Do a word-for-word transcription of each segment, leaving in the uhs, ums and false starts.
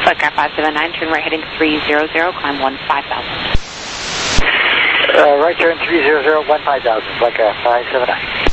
Flightcraft five seven nine, turn right heading three zero zero, climb one five thousand. Uh, right turn three zero zero, one five thousand, Flightcraft five seven nine.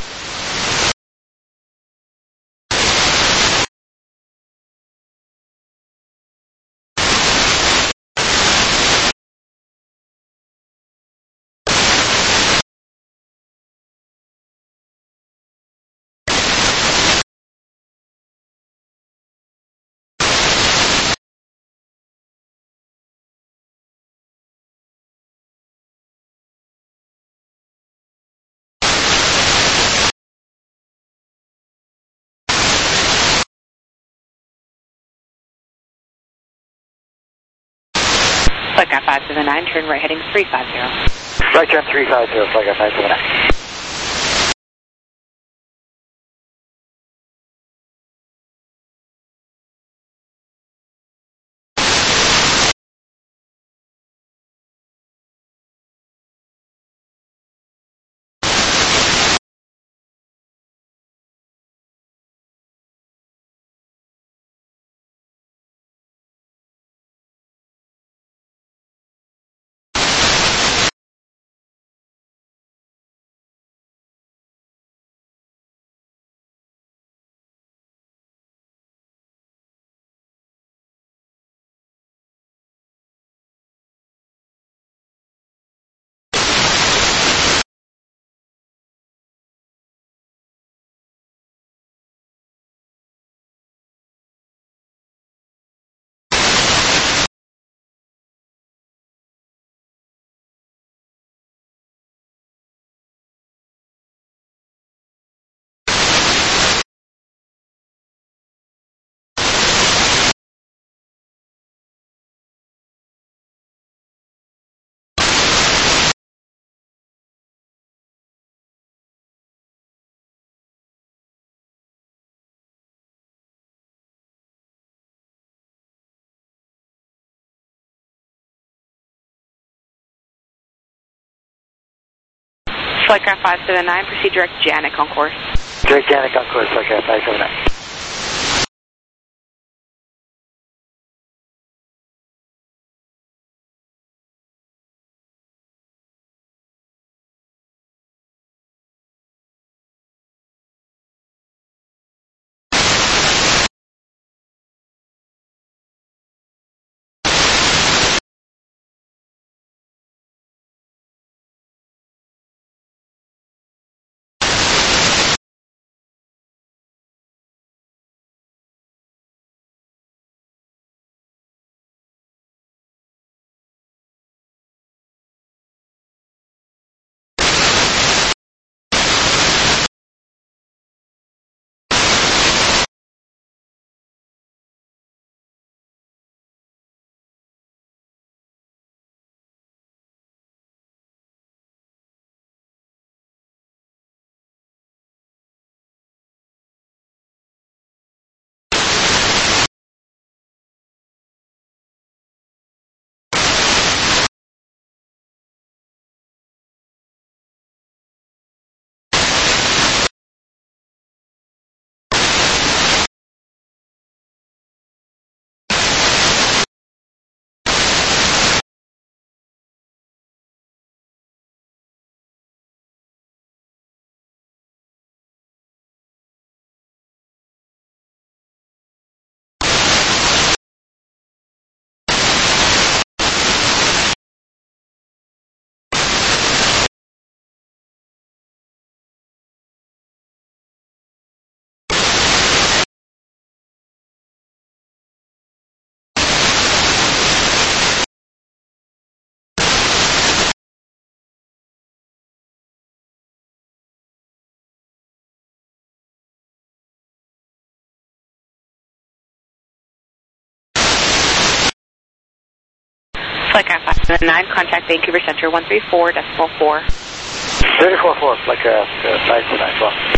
Flightcraft five seven nine, turn right heading three five zero. Right turn three five zero, Flightcraft five seven nine. Flightcraft five seven nine, proceed direct Janik on course. Direct Janik on course, Flightcraft five seven nine. Flightcraft five seven nine, contact Vancouver Center one three four decimal four. three four four, Flightcraft uh, five seven nine, well.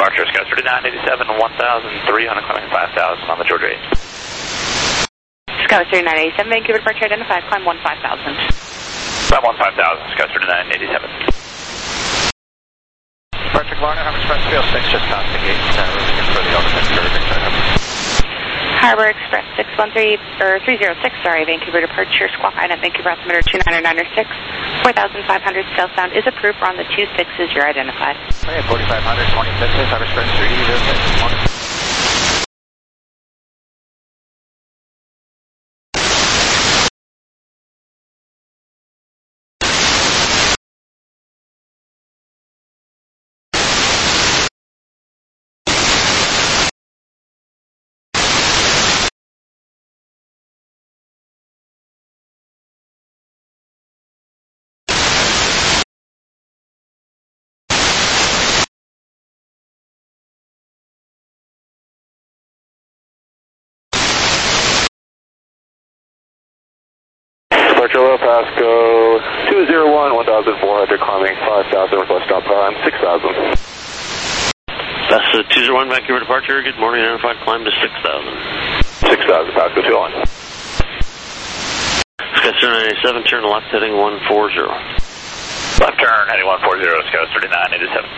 departure, Sky thirty-nine eighty-seven, one thousand three hundred climbing five thousand on the Georgia eight. Sky thirty-nine eighty-seven, Vancouver departure identified, climb one five thousand. Climb one five thousand, Sky thirty-nine eighty-seven. Departure Klarna, Harbor Express field six, just past the gate. Uh, we're looking for the Elderton Curving. Harbor Express six one three, or three zero six, sorry, Vancouver departure, squawk I N E T, Vancouver altimeter two nine nine six, four thousand five hundred, southbound is approved, we're on the two sixes, you're identified. Okay, forty-five hundred, twenty-sixes, Harbor Express three zero six, morning. Departure Low Pasco two zero one, one thousand four hundred, climbing five thousand, request stop time six thousand. That's uh, two zero one, Vancouver departure, good morning, identified climb to six thousand. six thousand, Pasco two one. Sky thirty-nine eighty-seven, turn left heading one four zero. Left turn, heading one four zero, Sky thirty-nine eighty-seven.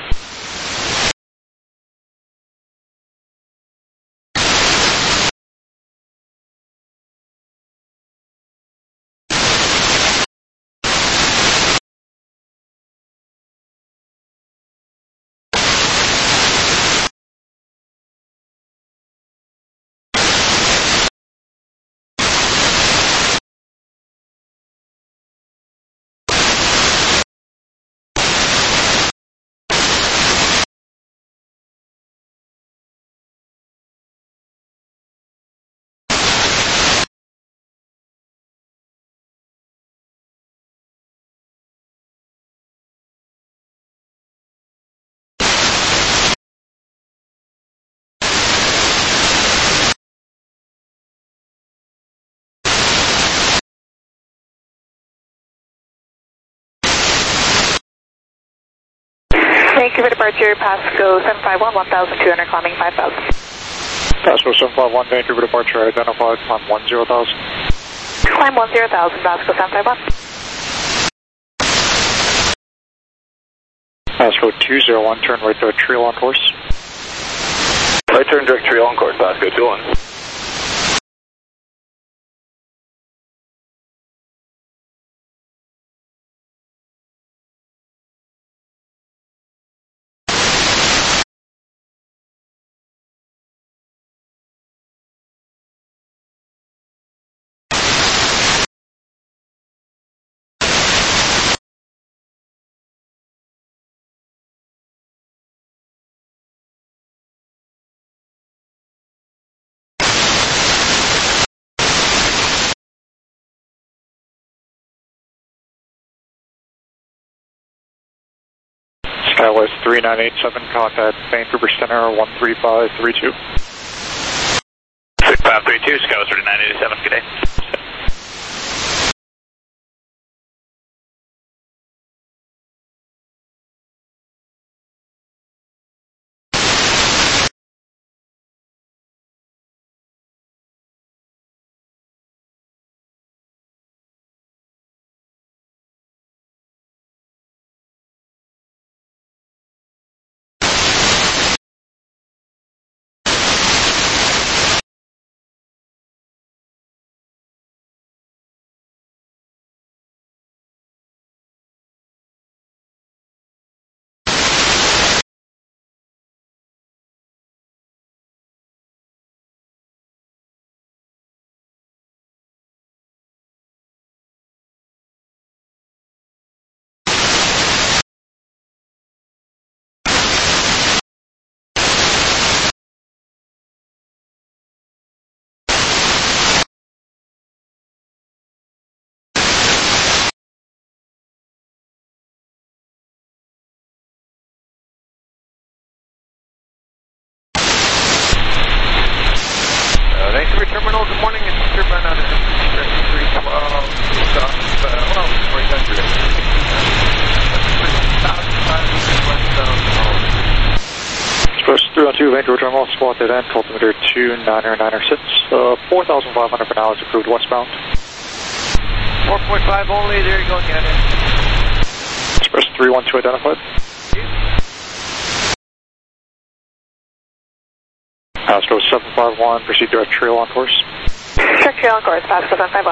Vancouver departure, Pasco seven five one, one thousand two hundred, climbing five thousand. Pasco seven five one, Vancouver departure identified, climb one zero thousand. Climb one zero thousand, Pasco seven five one. Pasco two zero one, turn right to trail on course. Right turn direct trail on course, Pasco two one. Skywest three nine eight seven, contact Vancouver Center one three five three two. six five three two, Skywest thirty-nine eighty-seven, good day. two, Vancouver Terminal, squawk dead end, altimeter two niner niner six, uh, four thousand five hundred for now is approved westbound. four point five only, there you go, Canada. Express three one two identified. Pasco seven five one, proceed direct trail on course. Direct trail on course, Pasco seven five one.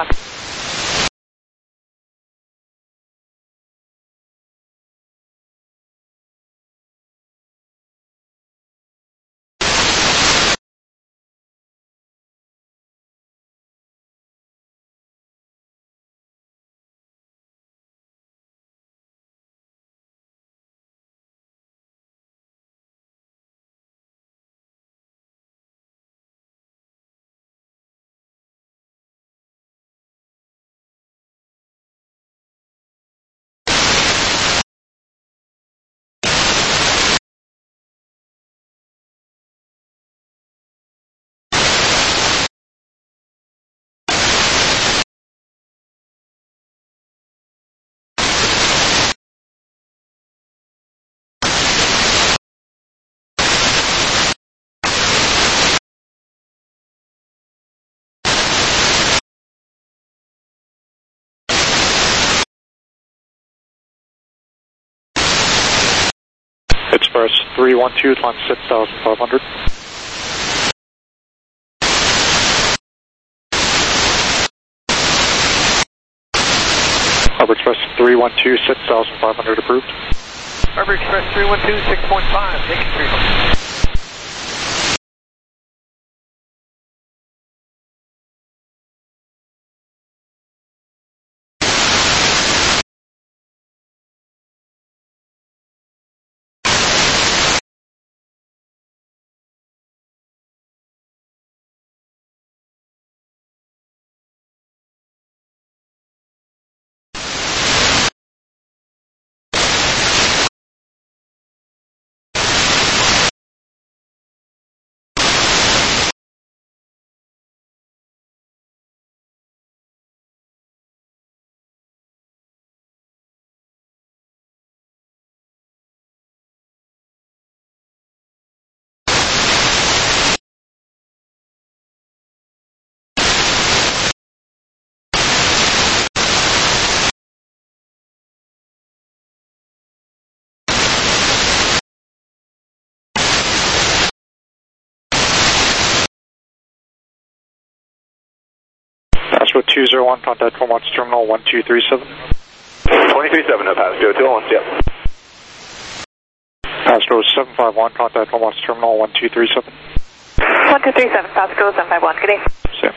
Express three one two, climb six thousand five hundred. Harbor Express three one two, six thousand five hundred approved. Harbor Express three one two, six point five, thank you, three. Pasco two zero one, contact Twin Watch Terminal one two three seven. twenty three seven, no Pasco, two one, yep. Pasco seven five one, contact Twin Watch Terminal one two three seven. one two three seven, Pasco seven five one, good day. Same.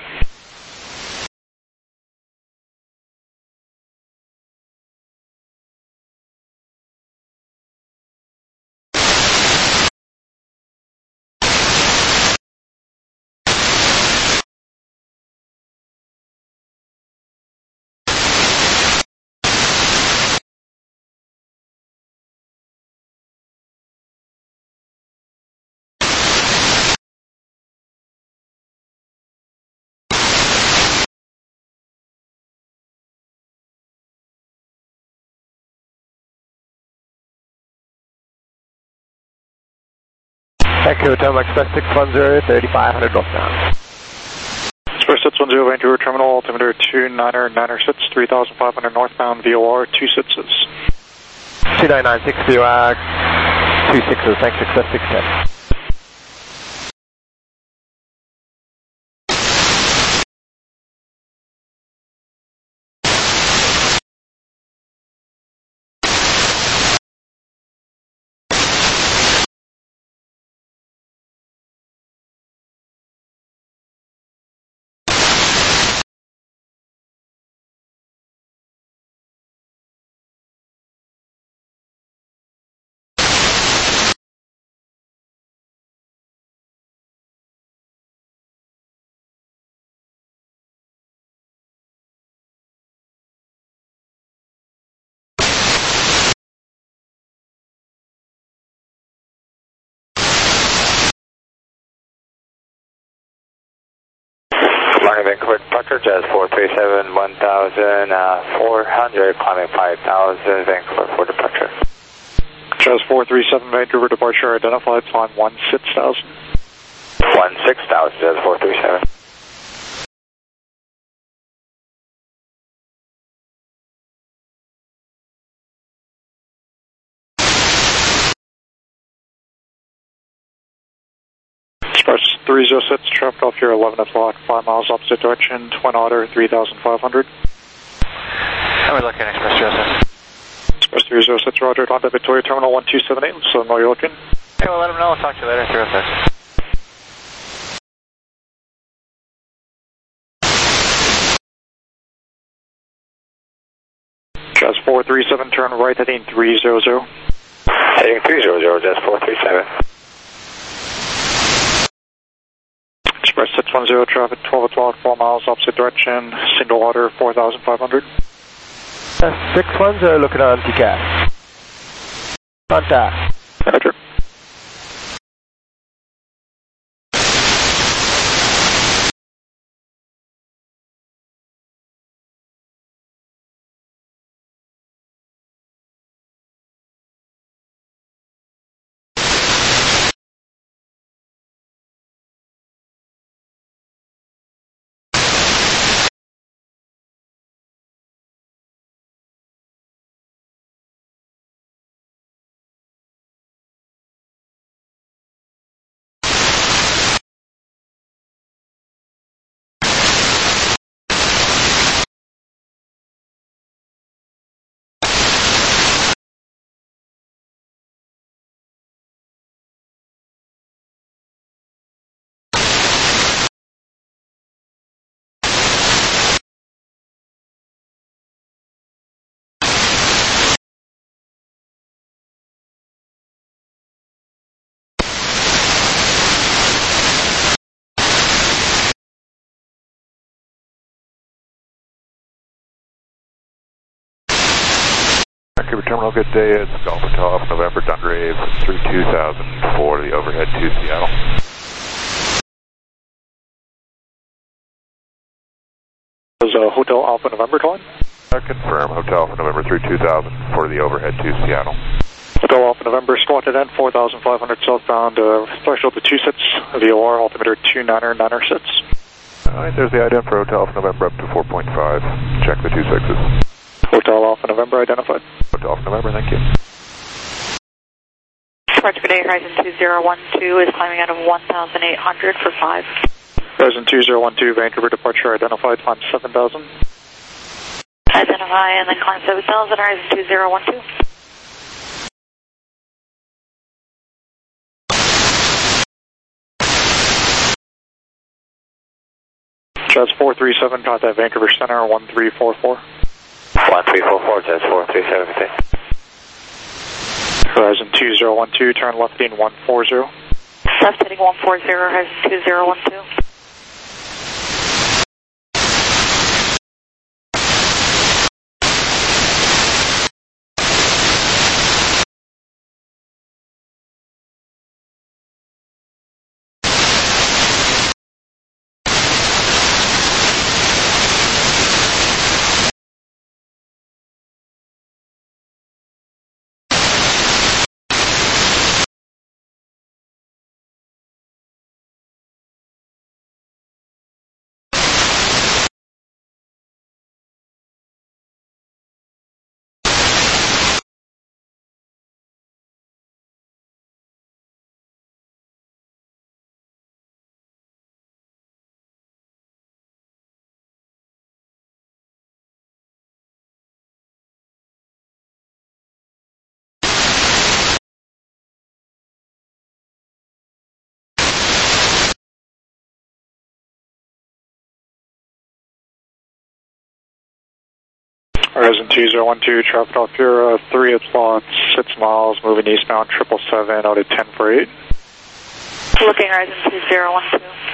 Vancouver Terminal Express six one zero, thirty-five hundred northbound. Express six one zero, Vancouver Terminal, altimeter two niner niner six, three thousand five hundred northbound, V O R two sixes. two nine nine six zero, uh, two sixes, thanks, Express six ten. Vancouver departure, Jazz four three seven, one thousand four hundred, climbing five thousand, Vancouver for departure. Jazz four three seven, Vancouver departure identified, climb one six thousand. one six thousand, Jazz four three seven. Express three zero six, traffic off here eleven o'clock, five miles opposite direction, Twin Otter three thousand five hundred. How are we looking, Express zero six? Express three zero six, roger, Honda Victoria Terminal one two seven eight, so know you're looking. Hey, we'll let them know. I'll talk to you later, zero six. Jazz four three seven, turn right heading three hundred. Heading three hundred, Jazz four three seven. Express six one zero, traffic twelve o'clock, four miles opposite direction, single water four thousand five hundred. Uh, six one zero, looking on T C A S. Contact. Roger. Vancouver Terminal, good day. It's Golf Hotel off November, Dundrave three two thousand for the overhead to Seattle. Was uh, Hotel Alpha November calling? Uh, confirm, Hotel Alpha November three two thousand for the overhead to Seattle. Hotel Alpha November, squawk at four thousand five hundred southbound, uh, threshold to two sits, V O R, altimeter two niner niner sits. Alright, there's the ident for Hotel Alpha November up to four point five. Check the two sixes. Hotel Alpha November identified. Hotel Alpha November, thank you. Departure for day, Horizon two zero one two is climbing out of one thousand eight hundred for five. Horizon two zero one two, Vancouver departure identified, climb seven thousand. Identify and then climb seven thousand, Horizon two zero one two. Jazz four three seven, contact Vancouver Center one three four four. one three four four, Jazz four three seven, Horizon two zero one two, turn left heading one forty. Left heading one forty, Horizon two zero one two. Horizon two zero one two, traffic off here, uh, three o'clock, six miles, moving eastbound, triple seven, out at ten for eight. Looking Horizon two zero one two.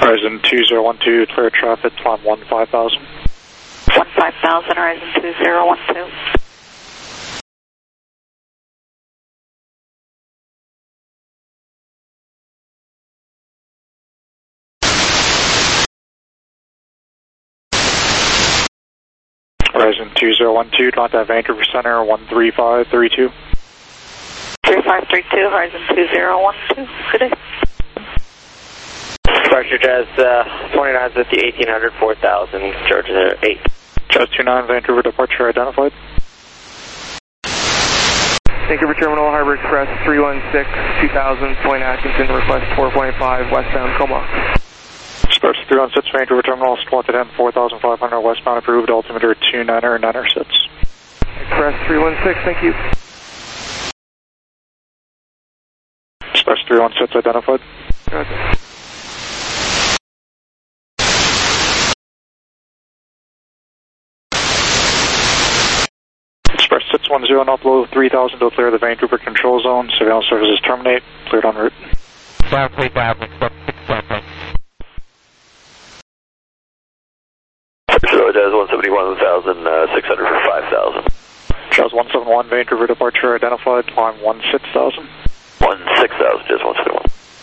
Horizon two zero one two, clear traffic, climb one five thousand. one five thousand, Horizon two zero one two. Horizon two zero one two, contact Vancouver Center, one three five three two. three five three two, Horizon two zero one two. Good day. Departure Jazz uh, twenty-nine fifty, eighteen hundred, four thousand, Georgia eight. Jazz two nine, Vancouver departure identified. Vancouver Terminal, Harbor Express three one six, two thousand, Point Atkinson, request four point five, westbound Coma. Express three one six, Vancouver Terminal, squatted in four thousand five hundred, westbound approved, altimeter two niner niner six. Express three one six, thank you. Express three one six identified. Okay. Express six one zero, not below three thousand to clear the Vancouver control zone. Surveillance services terminate. Cleared en route. Five three thousand, six thousand. So Jazz one seventy-one thousand six hundred for five thousand. Jazz one seven one, Vancouver departure identified. Climb one six thousand. one six thousand, Jazz one seventy-one.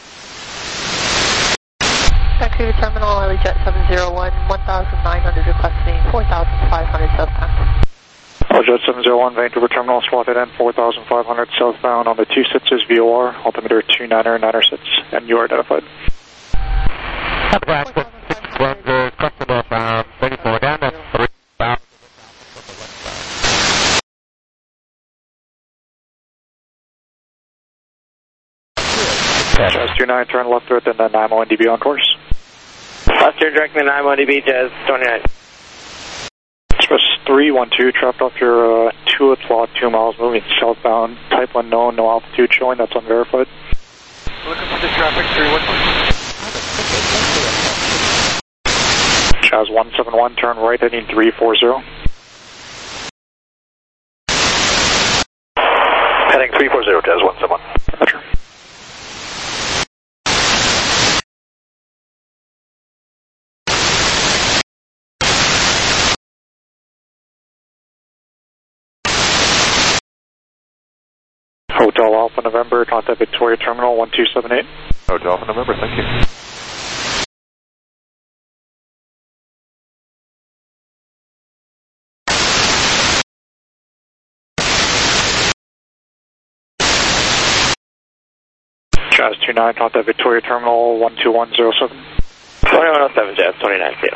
Vancouver Terminal, Early Jet seven zero one, one thousand nine hundred, requesting four thousand five hundred southbound. Jet seven zero one, Vancouver Terminal, squatted in four thousand five hundred southbound on the two sixes V O R, altimeter two niner niner six, and you are identified. Customer bound, thirty-four down and three bound. Jazz two nine, turn left within the nine one D B on course. Left turn directing the nine one D B, Jazz twenty-nine. Express three one two, trapped off your uh, two at plot, two miles, moving southbound, type unknown, no altitude showing, that's unverified. Looking for the traffic, three one one. Jazz one seven one, turn right heading three four zero. Heading three four zero, Jazz one seven one. Roger. Hotel Alpha November, contact Victoria Terminal one two seven eight. Hotel Alpha November, thank you. Jazz two nine, contact Victoria Terminal one two one zero seven. twenty-one oh seven, Jazz twenty-nine, Q.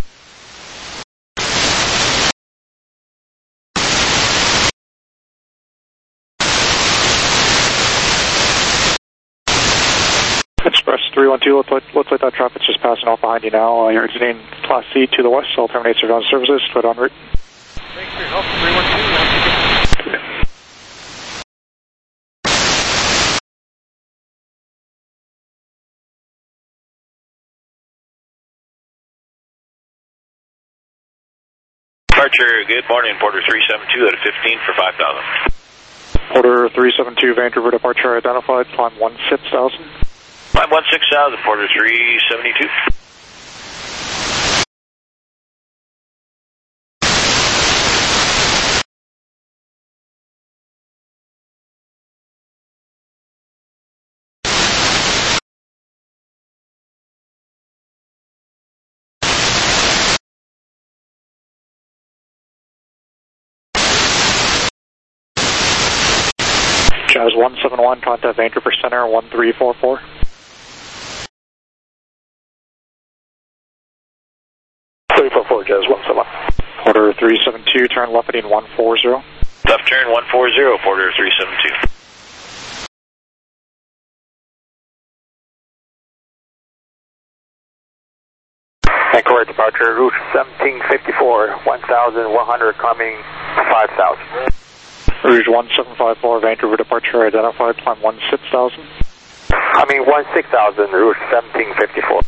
Express three one two, looks like, looks like that traffic's just passing off behind you now. Uh, you're exiting Class C to the west, so I'll terminate surveillance services, cleared en route. Thanks for your help, three one two. Departure, good morning, Porter three seven two out of fifteen for five thousand. Porter three seven two, Vancouver departure identified, climb one six thousand. Climb one six thousand, Porter three seventy-two. Jazz one seven one, contact Vancouver Center one three four four. three four four, Jazz one seven one. Porter three seven two, turn left heading one four zero. Left turn one four zero, Porter three seven two. Vancouver departure, route seventeen fifty-four, one thousand one hundred coming five thousand. Rouge one seven five four, Vancouver departure identified, climb one six thousand. Coming one six thousand, route seventeen fifty-four.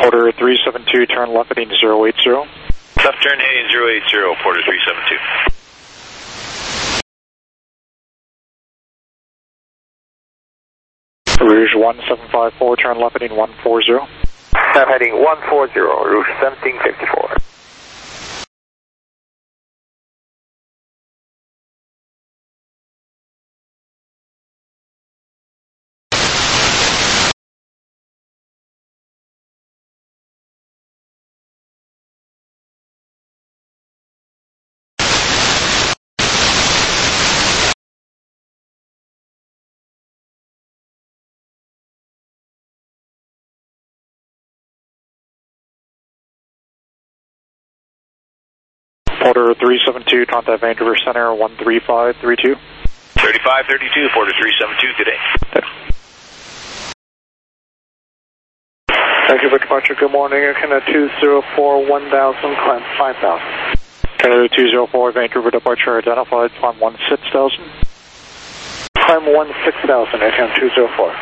Porter three seven two, turn left heading zero eight zero. Left turn heading zero eight zero, Porter three seven two. Rouge one seven five four, turn left heading one four zero. Left heading one four zero, Rouge seventeen fifty-four. Porter three seven two, contact Vancouver Center one three five three two. thirty-five thirty-two, Porter three seven two, good day. Vancouver departure, good morning. Air Canada two zero four, one thousand, climb five thousand. Canada two zero four, Vancouver departure identified, climb one six thousand. Climb one six thousand, Air Canada two zero four.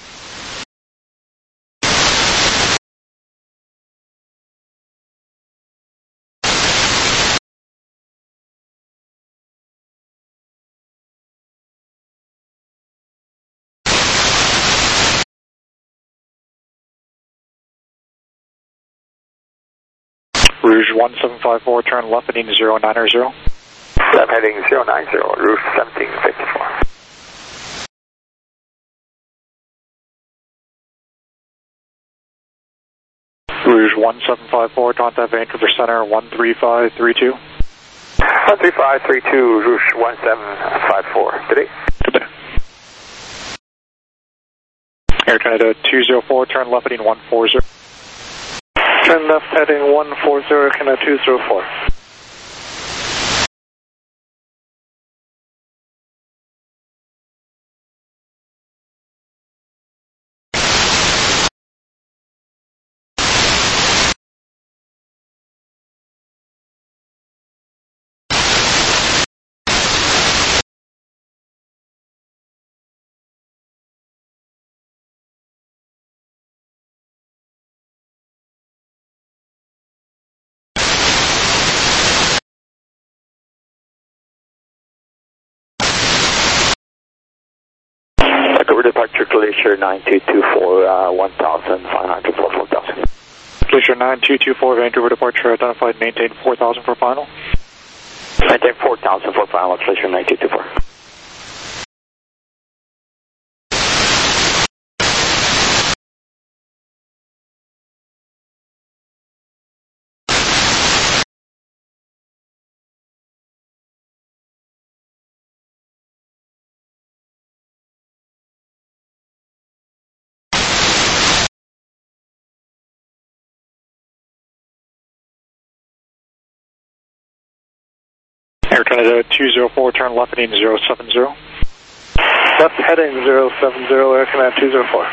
Rouge one seven five four, turn left heading zero nine zero. Left heading zero nine zero, Rouge seventeen fifty-four. Rouge one seven five four, contact Vancouver Center one three five three two. one three five three two, Rouge one seven five four. Good day. Good day. Air Canada two zero four, turn left heading one four zero. Turn left heading one four zero, Canada two zero four. Departure Glacier nine two two four, uh, one thousand five hundred for four thousand. Glacier nine two two four, Vancouver departure identified, maintain four thousand for final. Maintain four thousand for final, Glacier nine two two four. Air Canada two zero four, turn left heading zero seven zero. Left heading zero seven zero, Air Canada two zero four.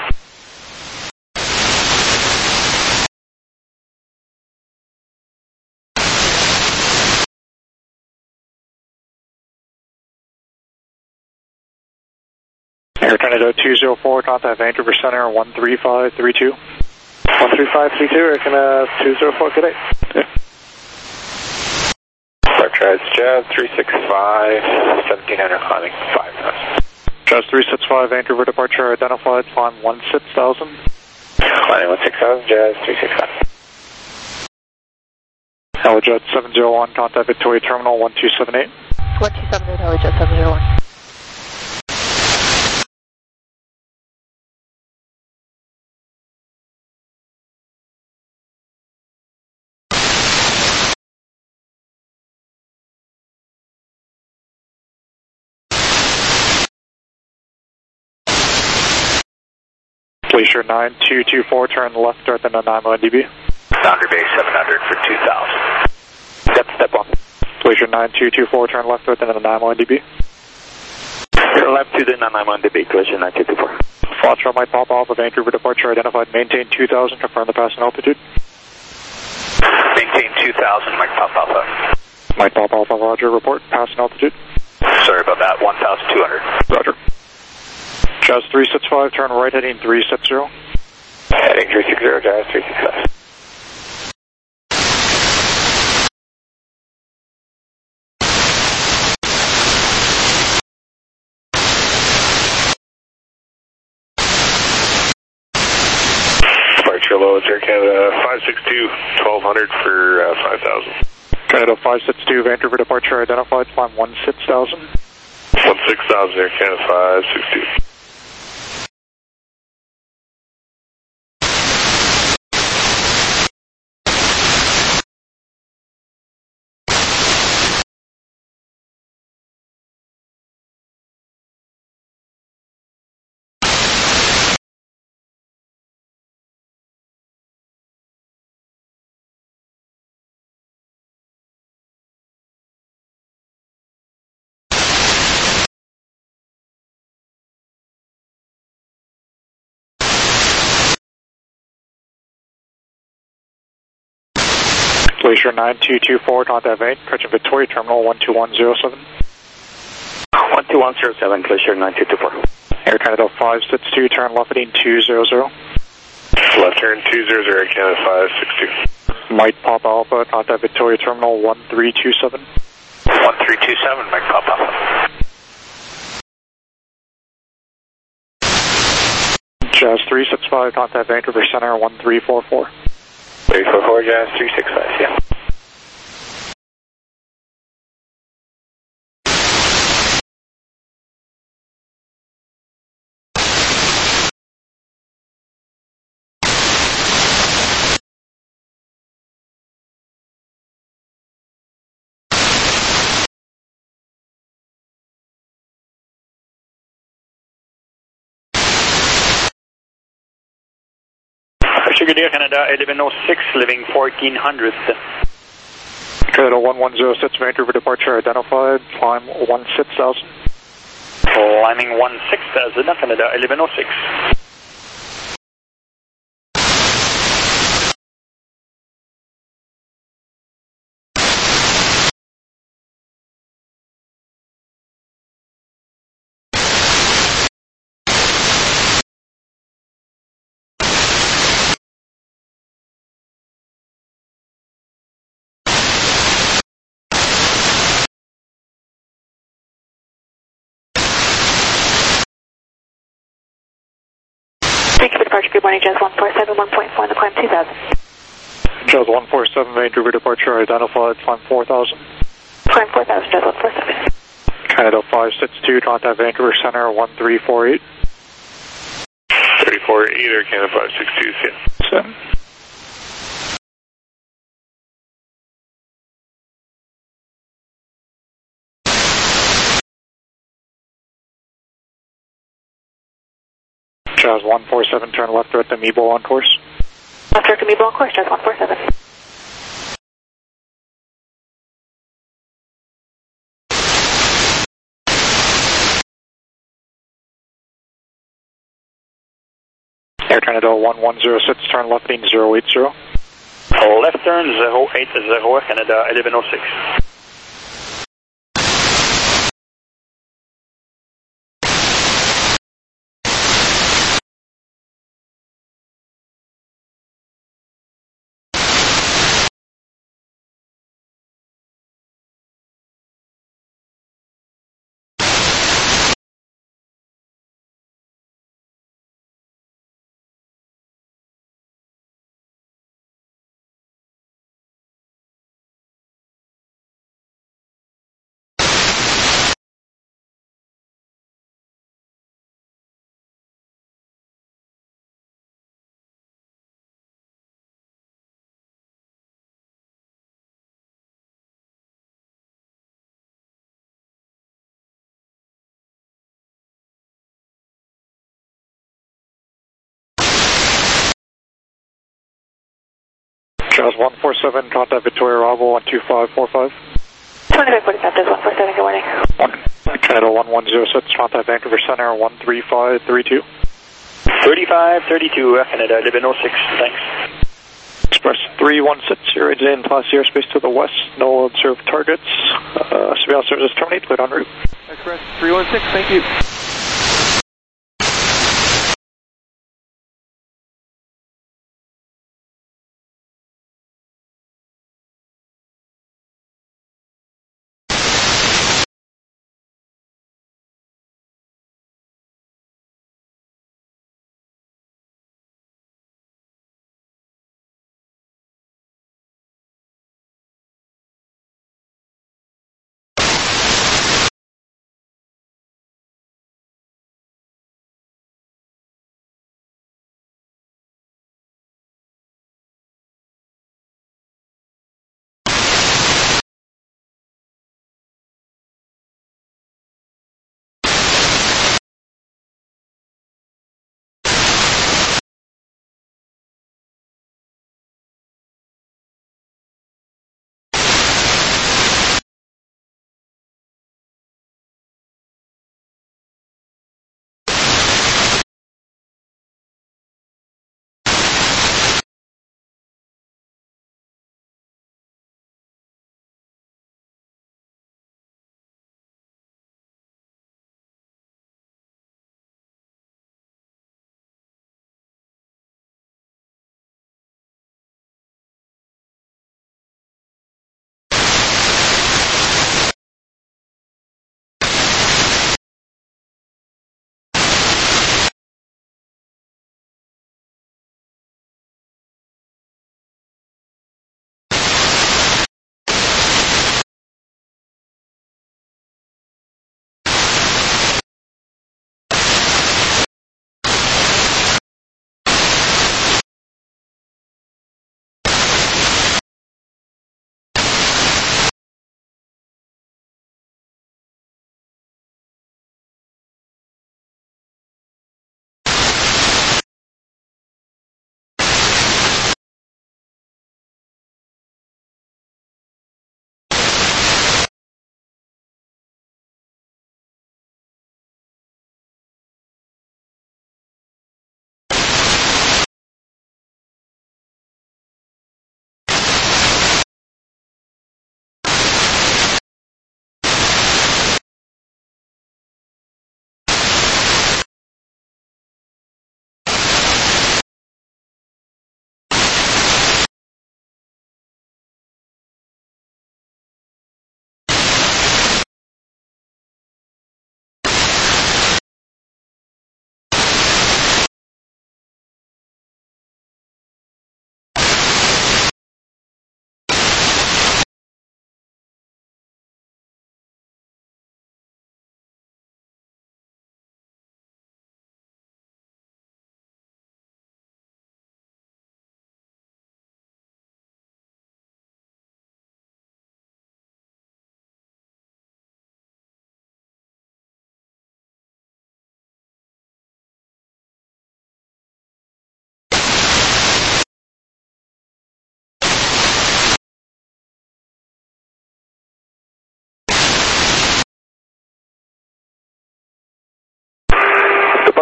Air Canada two zero four, contact Vancouver Center one three five three two. one three five three two, Air Canada two zero four, good day. Yeah. Jazz, Jazz three six five, seventeen hundred climbing five thousand. Jazz three six five, Vancouver departure identified, climb one six thousand. Climbing one six thousand, Jazz three six five. Helijet seven zero one, contact Victoria Terminal one two seven eight. one two seven eight, Helijet seven zero one. Glacier nine two two four, turn left start the Nanaimo N D B. Boundary base seven hundred for two thousand. Step, step on. Glacier nine two two four, turn left start the Nanaimo N D B. Turn left to the Nanaimo N D B, Glacier nine two two four. Foxtrot might pop off of Vancouver departure identified, maintain two thousand, confirm the pass and altitude. Maintain two thousand, Mike Pop Alpha. Mike Pop Alpha, roger, report, pass and altitude. Sorry about that, one thousand two hundred. Roger. Jazz three six five, turn right heading three six zero. Heading three six zero, Jazz three six five. departure loads, Air Canada five six two, twelve hundred for uh, five thousand. Canada five six two, Vancouver departure identified, climb one six thousand. one six thousand, Air Canada five six two. Glacier nine two two four, contact eight, approaching Victoria Terminal one two one zero seven. one two one zero seven, Glacier nine two two four. Air Canada five six two, turn left heading two zero zero. Left turn two zero zero, Air Canada five six two. Mike Papa Alpha, contact Victoria Terminal one three two seven. one three two seven, Mike Papa Alpha. Jazz three six five, contact Vancouver Center one three four four. three four four, Jazz three six five, yeah. Sugar Deer Canada eleven oh six, living fourteen hundred. Canada one one zero six, Vancouver departure identified, climb one six thousand. Climbing one six thousand, Canada eleven oh six. Thank you for departure. Good morning, Jazz one four seven, one point four on the climb two thousand. Jazz one four seven, Vancouver departure identified, climb four thousand. Climb four thousand, Jazz one four seven. Canada five six two, contact Vancouver Center one three four eight. three four eight, Air Canada five six two, yeah. Seven. Jazz one four seven, turn left direct to Meebo on course. Left direct to Meebo on course, Jazz one four seven. Air Canada one one zero six, turn left heading zero eight zero. Left turn zero eight zero, Air Canada eleven oh six. Jazz one four seven, contact Victoria Bravo one two five four five. twenty-five forty-five, Jazz one four seven, good morning. Canada one one zero six, contact Vancouver Center one three five three two. thirty-five thirty-two, Air Canada eleven oh six, thanks. Express three one six, zero eight in Class C airspace to the west, no observed targets. Uh, surveillance services terminate, cleared en route. Express three one six, thank you.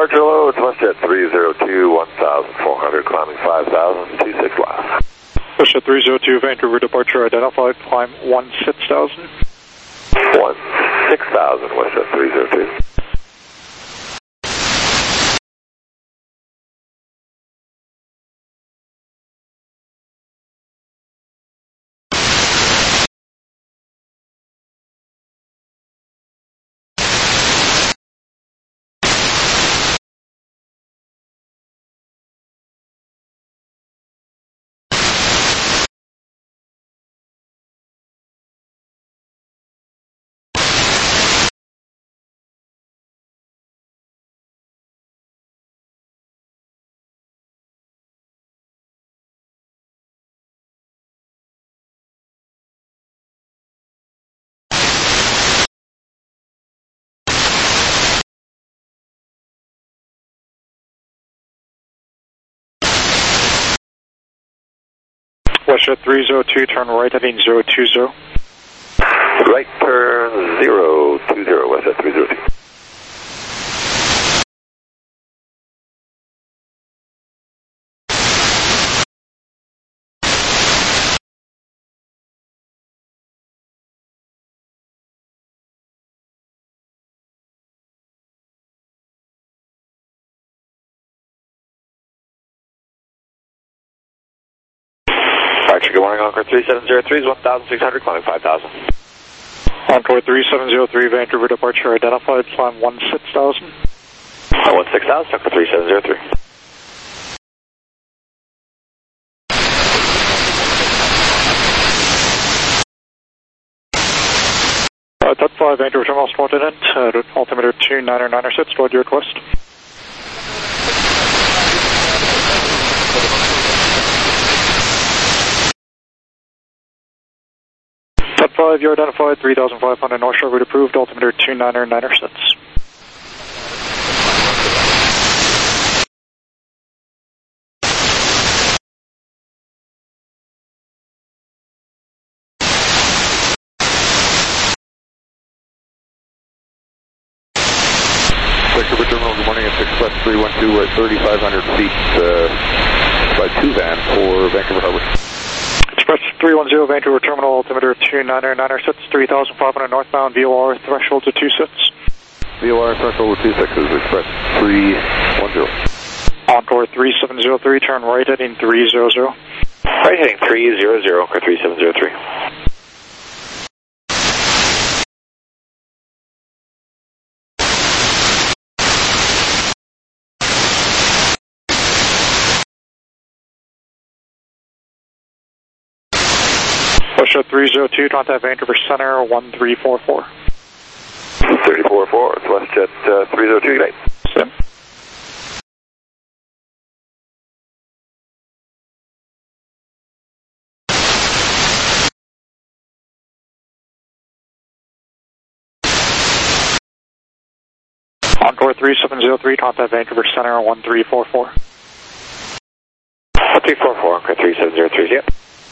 Departure loads, WestJet three zero two, one thousand four hundred, climbing five thousand, two six left. WestJet three zero two, Vancouver departure identified, climb one six thousand. one six thousand, WestJet three zero two. WestJet three zero two, turn right heading zero two zero. Right turn zero two zero, WestJet three zero two. Departure, good morning, Encore three seven zero three is one thousand six hundred, climbing five thousand. Encore three seven zero three, Vancouver departure identified, climb one six thousand. one six thousand, Encore three seven zero three. Uh, Top five, Vancouver terminal spotted in, uh, altimeter two nine nine six, what your request? Top five, you're identified, three thousand five hundred North Shore, route approved, altimeter two nine nine six. Vancouver Terminal, good morning, it's Express three one two, we're at thirty-five hundred feet, uh, by two van for Vancouver Harbor. Express three one zero, Vancouver Terminal, altimeter two nine nine six, three thousand five hundred northbound, V O R threshold to two six. V O R threshold to two six is Express three one zero. Encore three seven zero three, turn right heading three zero zero. Right heading three zero zero, Encore three seven zero three. WestJet three zero two, contact Vancouver Center one three four four. three four four, it's WestJet uh, three zero two, good night. Sim. Encore three seven zero three, contact Vancouver Center one three four four. one three four four, Encore three seven zero three, yep.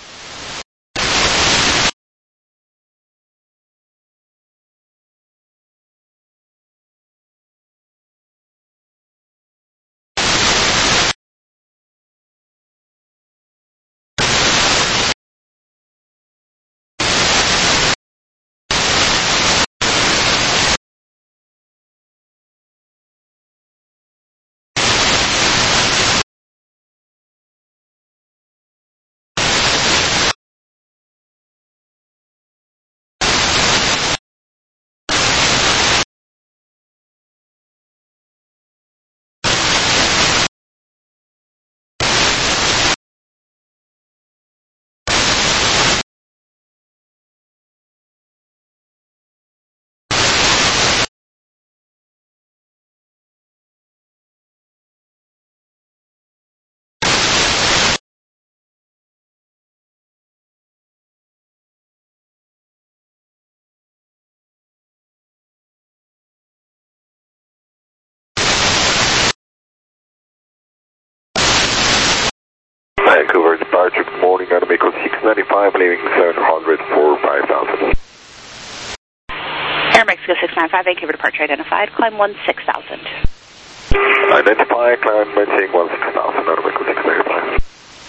Vancouver departure, good morning, Aramco six ninety-five, leaving seven hundred for five thousand. Air Mexico six nine five, Vancouver departure identified, climb one six thousand. Identify, climb, maintain one six thousand, November six thirty-five.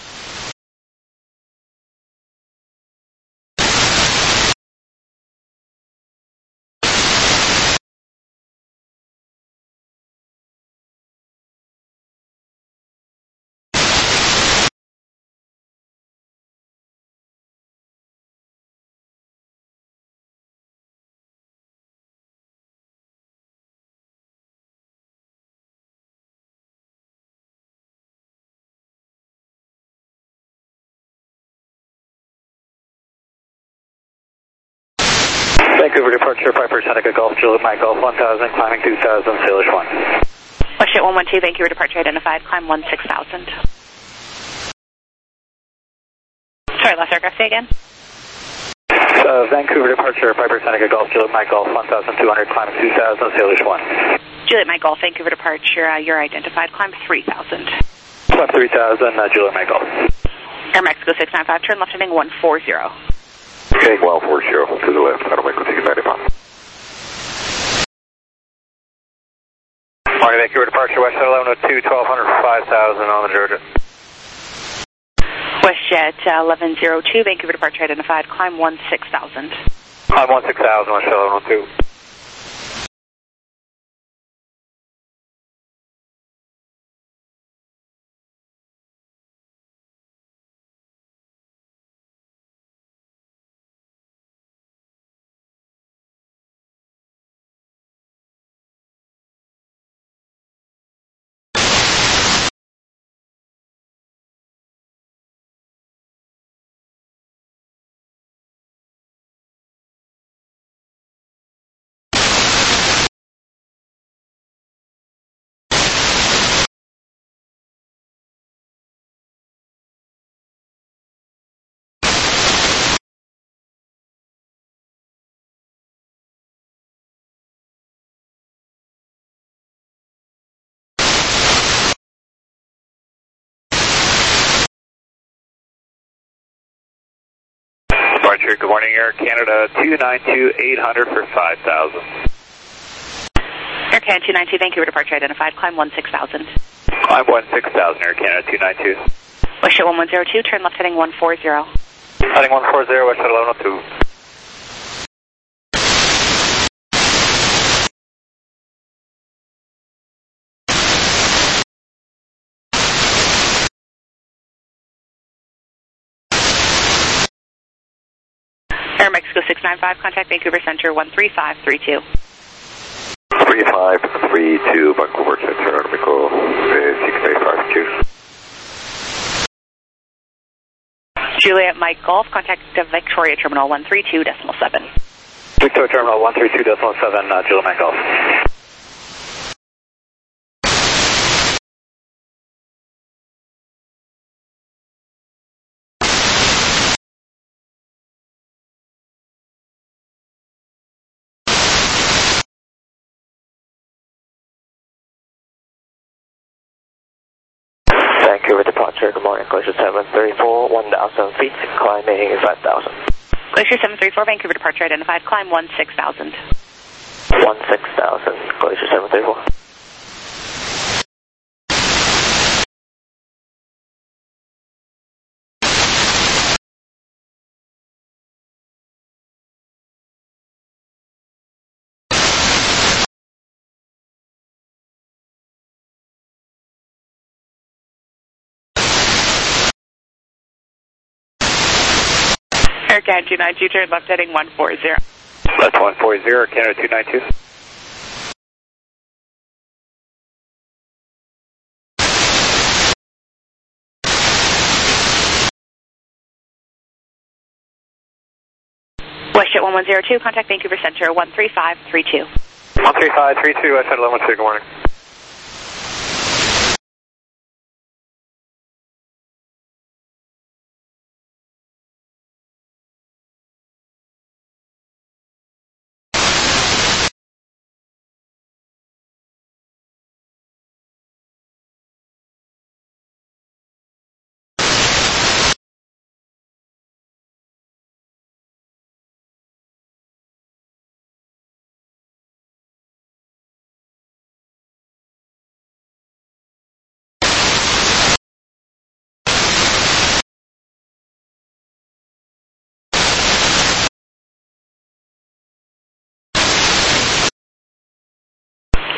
Vancouver departure, Piper Seneca Golf, Juliet Mike Golf one thousand, climbing two thousand, Salish one. Westjet one one two, Vancouver departure identified, climb one six thousand. Sorry, last aircraft, say again? Uh, Vancouver departure, Piper Seneca Golf, Juliet Mike Golf one thousand two hundred, climbing two thousand, Salish one. Juliet Mike Golf, Vancouver departure, uh, you're identified, climb three thousand. Climb three thousand, uh, Juliet Mike Golf. Air Mexico six nine five, turn left heading one four zero. Okay, one four zero to the left, Auto Mexico ticket ninety-five. Morning, Vancouver departure, Westjet eleven oh two, twelve hundred for five thousand on the Georgia. Westjet uh, eleven oh two, Vancouver departure identified, climb one six thousand. Climb one six thousand, Westjet eleven oh two. Departure, good morning, Air Canada two nine two, eight hundred for five thousand. Air Canada two nine two, Vancouver departure identified, climb one six thousand. Climb one six thousand, Air Canada two nine two. Westjet one one zero two, turn left heading one four zero. Heading one four zero, Westjet eleven oh two. Air Mexico six nine five, contact Vancouver Center one three five three two. three five three two, Vancouver Center, Auto Mexico six eight five two. Juliet Mike Golf, contact the Victoria Terminal one three two decimal seven. Victoria Terminal one three two decimal seven, uh, Juliet Mike Golf. Vancouver departure, good morning, Glacier seven three four, one thousand feet, climbing five thousand. Glacier seven three four, Vancouver departure identified, climb one six thousand. one six thousand, Glacier seven three four. Air Canada two nine two, turn left heading one four zero. Left one four zero, Canada two nine two. Westjet one one zero two, contact Vancouver Center one three five three two. one three five three two, Westjet eleven oh two, good morning.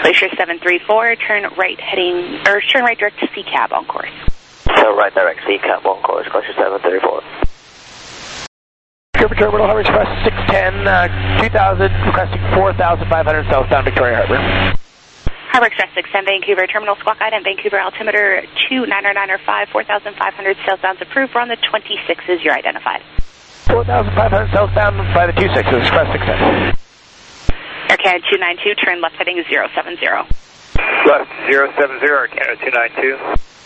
Glacier seven three four, turn right heading, or turn right direct to C cab on course. So right direct C cab on course, Glacier seven three four. Vancouver Terminal, Harbor Express six ten, uh, two thousand, requesting four thousand five hundred southbound Victoria Harbor. Harbor Express six ten, Vancouver Terminal, squawk item, Vancouver altimeter two nine nine five, four thousand five hundred southbound approved. We're on the twenty-sixes, you're identified. four thousand five hundred southbound by the two sixes, Express six ten. Air Canada two nine two, turn left heading zero seven zero. Left zero seven zero, Air Canada two nine two.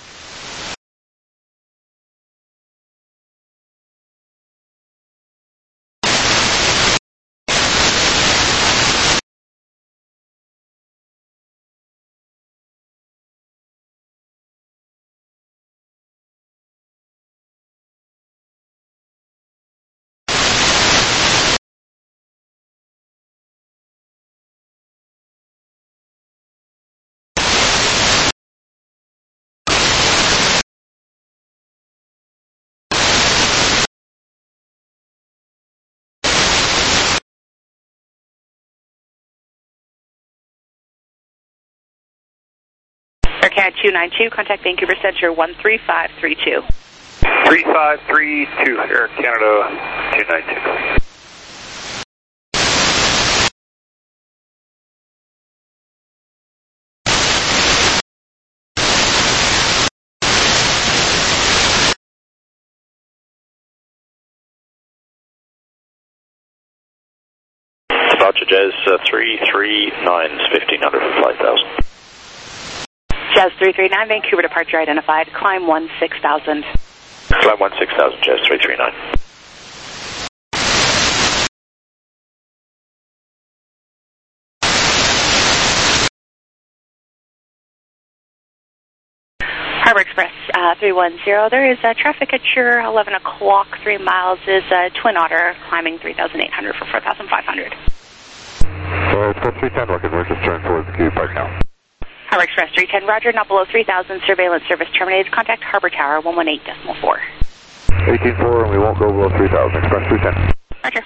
Air Canada two nine two, contact Vancouver Center one three five three two. three five three two, Air Canada two nine two. Departure Jazz uh, three three nine, fifteen hundred for five thousand. Jazz three three nine, Vancouver departure identified, climb one six thousand. Climb one six thousand, Jazz three three nine. Harbor Express uh, three one zero, there is uh, traffic at your eleven o'clock, three miles is uh, Twin Otter, climbing three thousand eight hundred for four thousand five hundred. Uh, Express three ten, Rocket, we're just turning towards the Q Park now. Harbor Express three ten, roger, not below three thousand, surveillance service terminated, contact Harbor Tower one one eight decimal four. eighteen four, and we won't go below three thousand, Express three ten. Roger.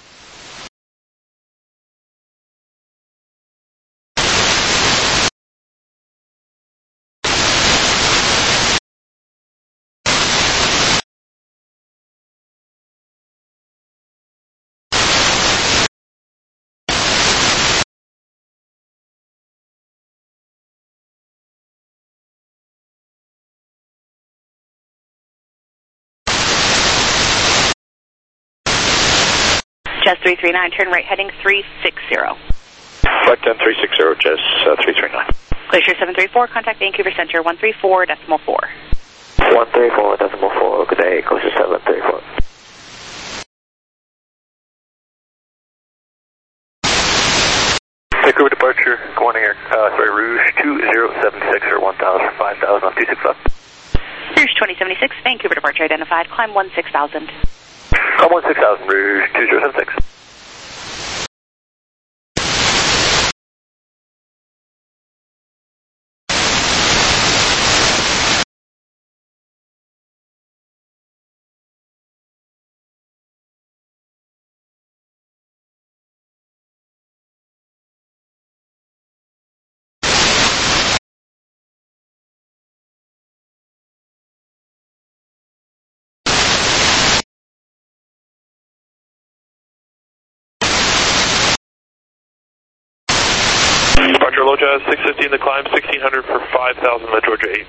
Jazz three three nine, turn right heading three six zero. Flight ten three six zero, Jazz uh, three three nine. Glacier seven three four, contact Vancouver Center one three four decimal four. one three four decimal four, good day, Glacier seven three four. Vancouver departure, good morning, Air, uh, sorry, Rouge two zero seven six or one thousand, five thousand on two six five. Rouge twenty seventy-six, Vancouver departure identified, climb one six thousand. Climb one six thousand, Rouge two zero seven six. Departure low Jazz six fifty in the climb, sixteen hundred for five thousand, Met Georgia eight.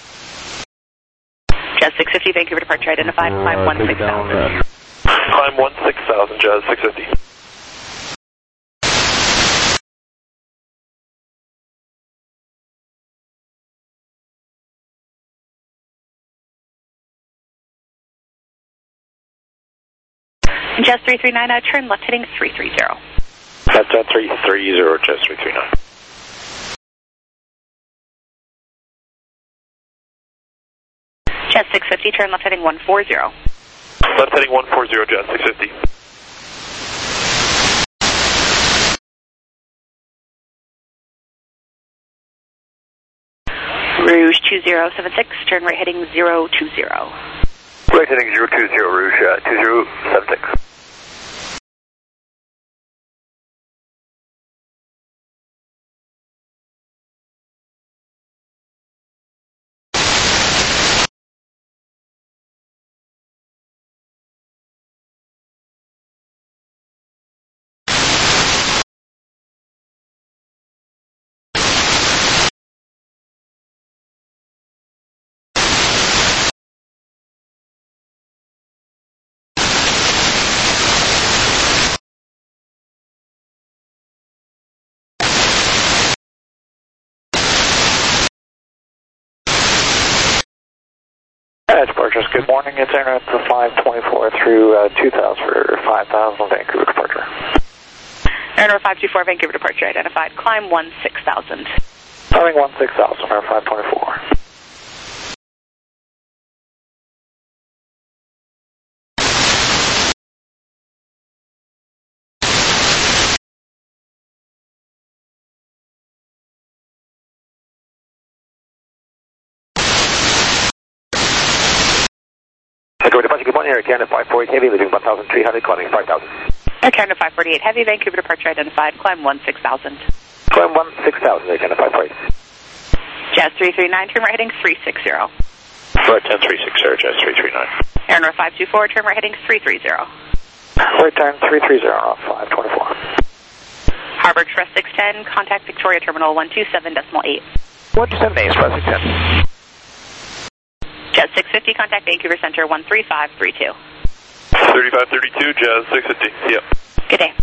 Jazz six fifty, Vancouver departure identified, climb one six thousand. Climb one six thousand, Jazz six fifty. Jazz three three nine, uh, turn left heading three three zero. That's uh, three three zero, Jazz three three nine. Jazz six fifty, turn left heading one four zero. Left heading one four zero, Jazz six fifty. Rouge two zero seven six, turn right heading zero two zero. Right heading zero two zero, Rouge uh, two zero seven six. Yeah, departures, good morning. It's entering the five twenty-four through uh, two thousand for five thousand, Vancouver departure. Air five two four, Vancouver departure identified. Climb one six thousand. Climbing one six thousand, Air five twenty-four. Vancouver departure, good morning. Air Canada five forty-eight Heavy, leaving one thousand three hundred, climbing five thousand. Air Canada five forty-eight Heavy, Vancouver departure identified. Climb one six thousand. Climb one six thousand, Air Canada five forty-eight. Jazz three three nine, turn right heading three six zero. Right ten three six zero, Jazz three three nine. Air North five two four, turn right heading three three zero. Right turn three three zero, five twenty-four. Harbor Express six ten, contact Victoria Terminal one two seven decimal eight. one two seven eight, Express six ten. Jazz six fifty, contact Vancouver Center one three five three two. thirty-five thirty-two, Jazz six fifty. Yep. Good day.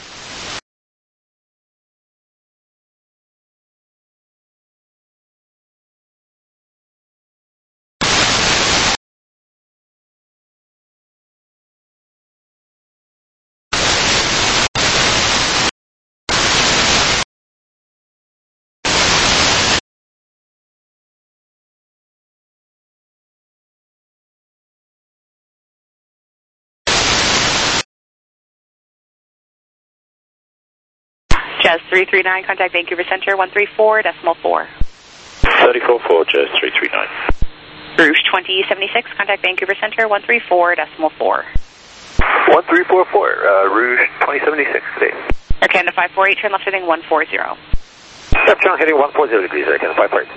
Jazz three three nine, contact Vancouver Center one three four decimal four. thirty-four four, Jazz three three nine. Rouge twenty seventy-six, contact Vancouver Center one three four decimal four. one three four four, uh, Rouge twenty seventy-six, today. Air Canada five four eight, turn left heading one four zero. Left turn heading one four zero degrees, Air Canada five four eight.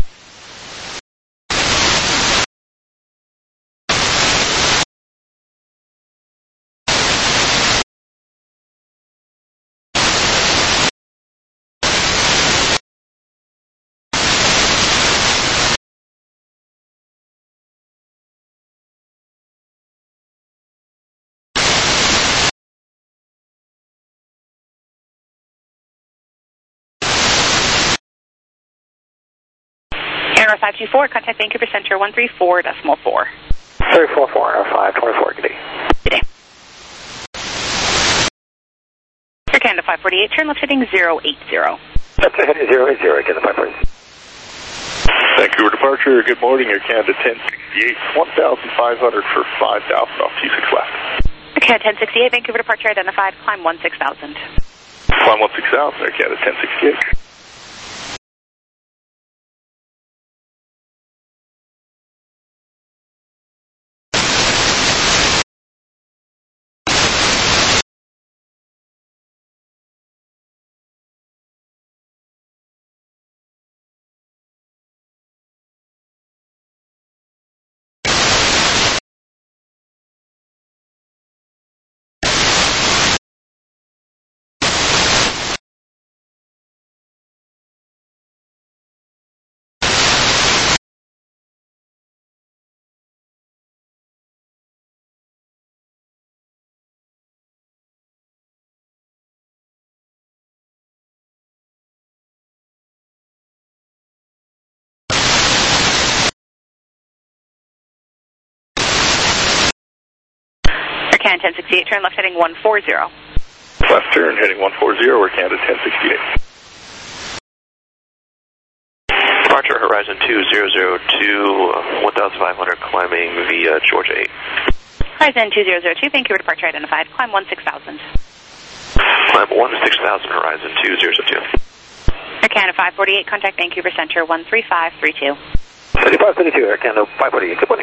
Air five two four, contact Vancouver Center one three four decimal four. three four four, Air five twenty-four, good day. Good day. Air Canada five forty-eight, turn left heading zero eight zero. Left turn heading zero eight zero, Air Canada five forty-eight. Vancouver departure, good morning. Air Canada ten sixty-eight, one thousand five hundred for five thousand off T six left. Air Canada ten sixty-eight, Vancouver departure identified. Climb one six thousand. Climb one six thousand, Air Canada ten sixty-eight. Air Canada ten sixty-eight, turn left heading one four zero. Left turn heading one four zero, Air Canada ten sixty-eight. Departure Horizon two zero zero two, one thousand five hundred, climbing via Georgia eight. Horizon two zero zero two, Vancouver departure identified. Climb one six thousand. Climb one six thousand, Horizon two zero zero two. Air Canada five forty-eight, contact Vancouver Center one three five three two. thirty-five thirty-two, Air Canada five forty-eight, good morning.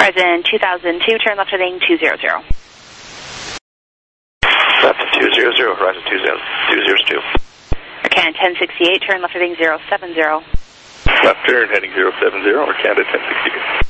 Horizon two thousand two, turn left heading two zero zero. Left two zero zero, Horizon two zero two. Air Canada ten sixty-eight, turn left heading zero seven zero. Left turn heading zero seven zero, Air Canada ten sixty-eight.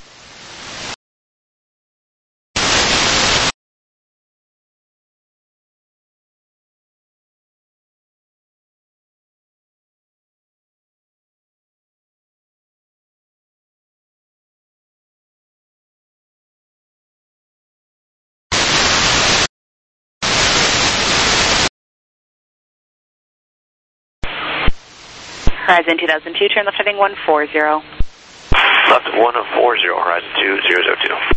Horizon two thousand two, turn left heading one four zero. Left one four zero, Horizon two zero zero two.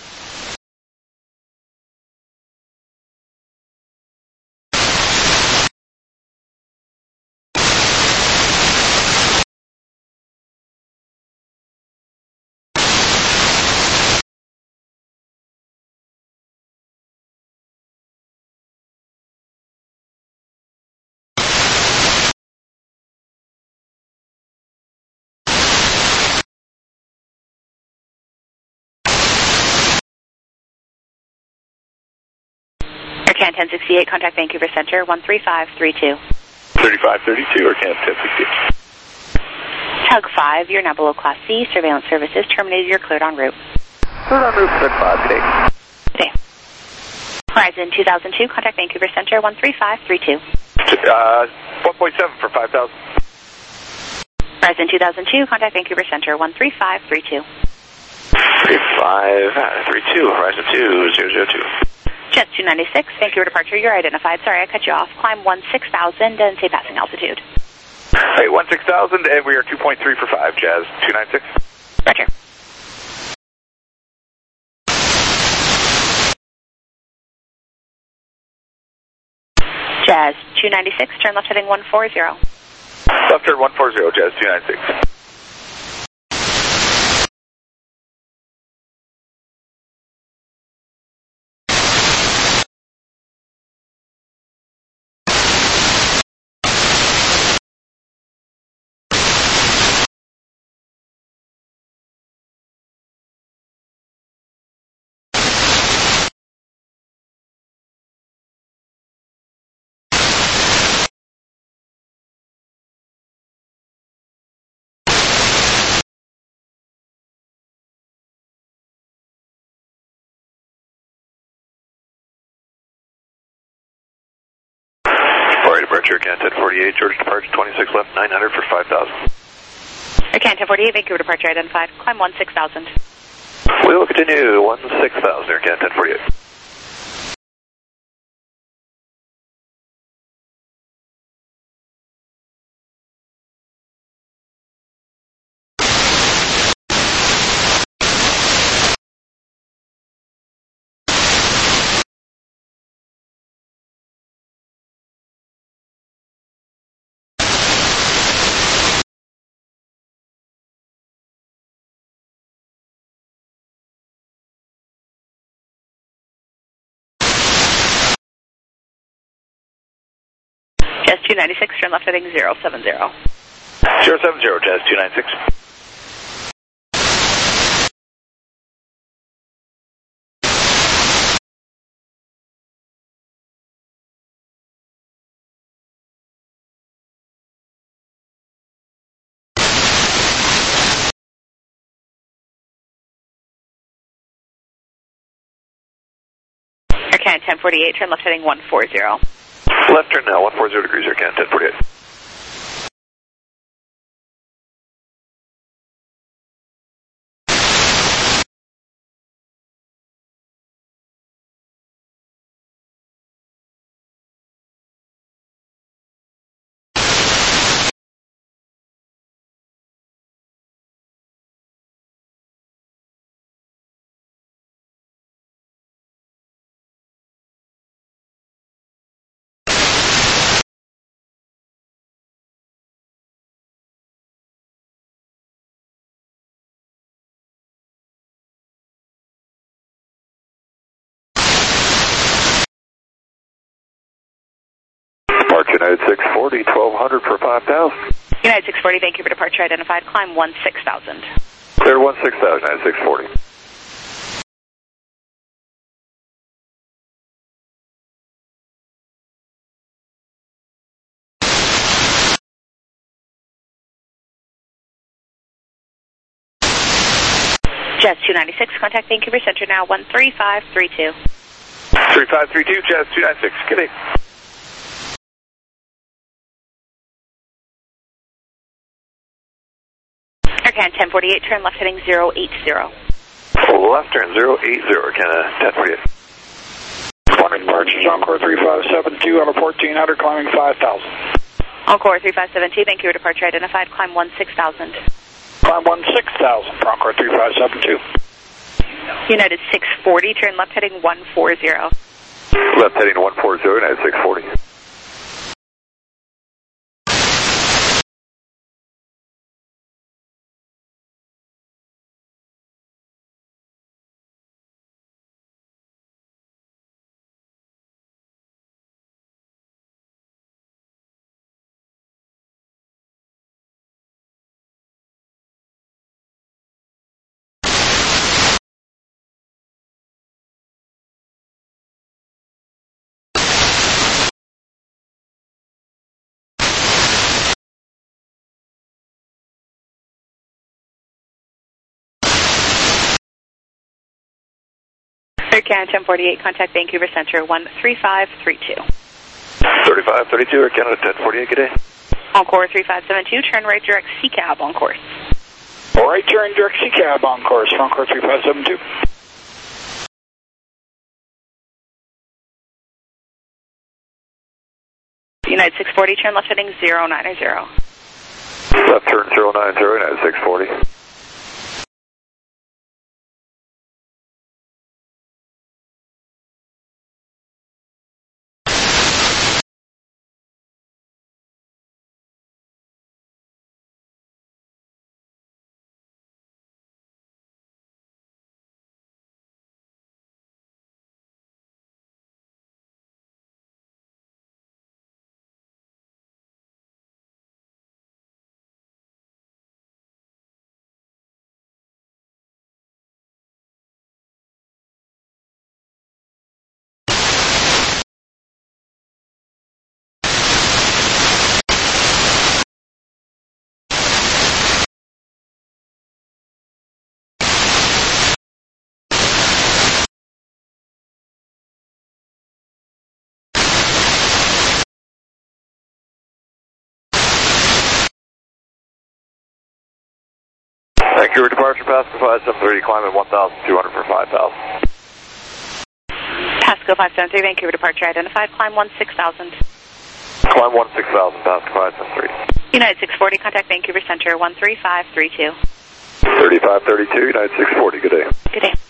Air Canada ten sixty-eight, contact Vancouver Center one three five three two. thirty-five thirty-two, Air Canada ten sixty-eight. Tug five, you're now below Class C. Surveillance services terminated. You're cleared en route. Cleared en route, Tug five, good day. Good day. Horizon two thousand two, contact Vancouver Center one three five three two. Uh, one point seven for five thousand. Horizon two thousand two, contact Vancouver Center one three five three two. three five three two, Horizon two zero zero two. Jet two ninety-six, Vancouver departure, you're identified. Sorry, I cut you off. Climb one six thousand and say passing altitude. Hey, one six thousand, and we are two point three for five, Jazz two ninety-six. Roger. Jazz two ninety-six, turn left heading one four zero. Left turn one four zero, Jazz two ninety-six. Departure, Canada ten forty-eight, George departure twenty-six left, nine hundred for five thousand. Air Canada ten forty-eight, Vancouver departure identified. Climb one six thousand. We will continue one six thousand, Air Canada ten forty-eight. Jazz two ninety-six, turn left heading zero seven zero. zero seven zero, Jazz two ninety-six. Air Canada ten forty-eight, turn left heading one four zero. Left turn now, one four zero degrees, Air Canada ten forty-eight. United six forty, twelve hundred for five thousand. United six forty, Vancouver departure identified. Climb one six thousand. Clear one six thousand, United six forty. Jazz two ninety-six, contact Vancouver Center now, one three five three two. three five three two, Jazz two ninety-six, good day. Aircan ten forty-eight, turn left heading zero eight zero. Left turn zero eight zero, Canada ten forty-eight. Morning, departure, Encore three five seven two, out of fourteen hundred, climbing five thousand. Encore three five seven two, Vancouver departure identified, climb one six thousand. Climb one six thousand, Encore three five seven two. United six forty, turn left heading one four zero. Left heading one four zero, United six forty. Aircan ten forty-eight, contact Vancouver Center, one three five three two. thirty-five thirty-two, Air Canada ten forty-eight, good day. Encore three five seven two, turn right direct C cab on course. All right, turn direct C cab on course, Encore three five seven two. United six forty, turn left heading zero nine zero. Left turn zero nine zero, United six forty. Vancouver departure, Pasco five seven three, climbing one thousand two hundred for five thousand. Pasco five seven three, Vancouver departure identified, climb one six thousand. Climb one six thousand, Pasco five seven three. United six forty, contact Vancouver Center, one three five three two. thirty-five thirty-two, United six forty, good day. Good day.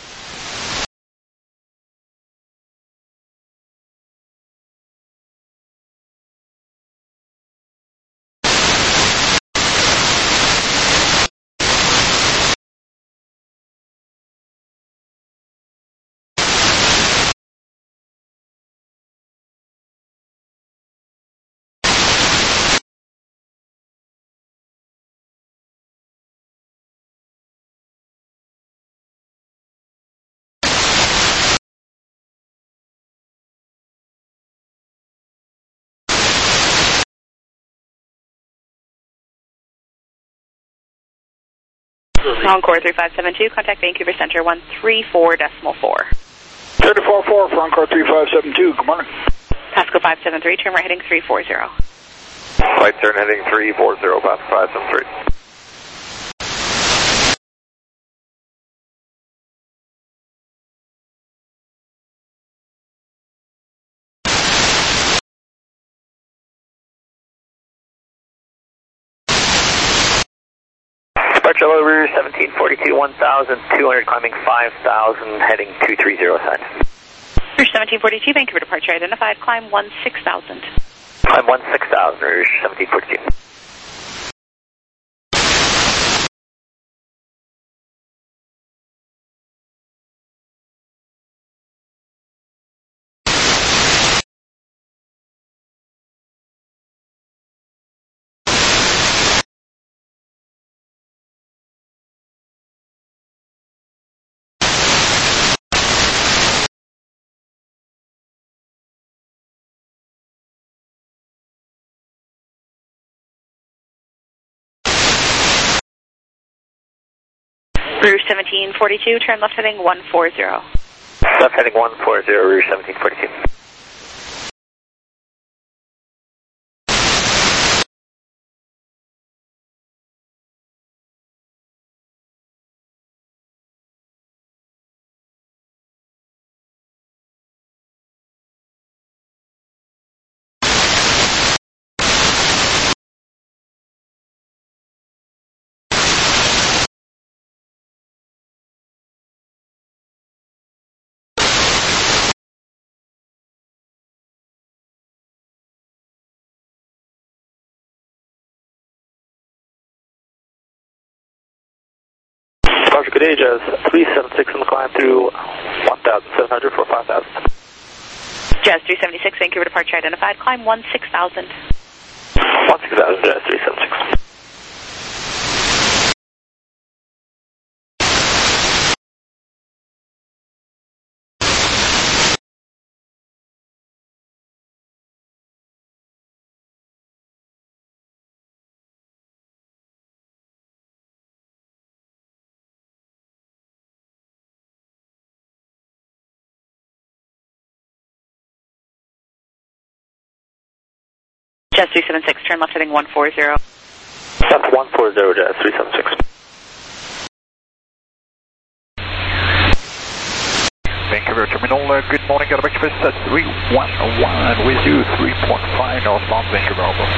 Encore three five seven two, contact Vancouver Center, one three four decimal four. thirty-four four for Encore three five seven two, good morning. Pasco five seven three, turn right heading three four zero. Right turn heading three four zero, Pasco five seven three. Departure over seventeen forty-two, one thousand two hundred, climbing five thousand, heading two three zero sign. Rouge seventeen forty-two, Vancouver departure identified, climb one six thousand. Climb one six thousand, Rouge seventeen forty-two. Rouge seventeen forty-two, turn left heading one four zero. Left heading one four zero, Rouge seventeen forty-two. Departure, good day, Jazz three seven six on the climb through one thousand seven hundred for five thousand. Jazz three seventy-six, Vancouver departure identified, climb one six thousand. one six thousand, Jazz three seventy-six. Jazz three seventy-six, turn left heading one four zero. Left one four zero, Jazz three seventy-six. Vancouver Terminal, uh, good morning, got a Express uh, three one one with you, three point five northbound Vancouver Harbor.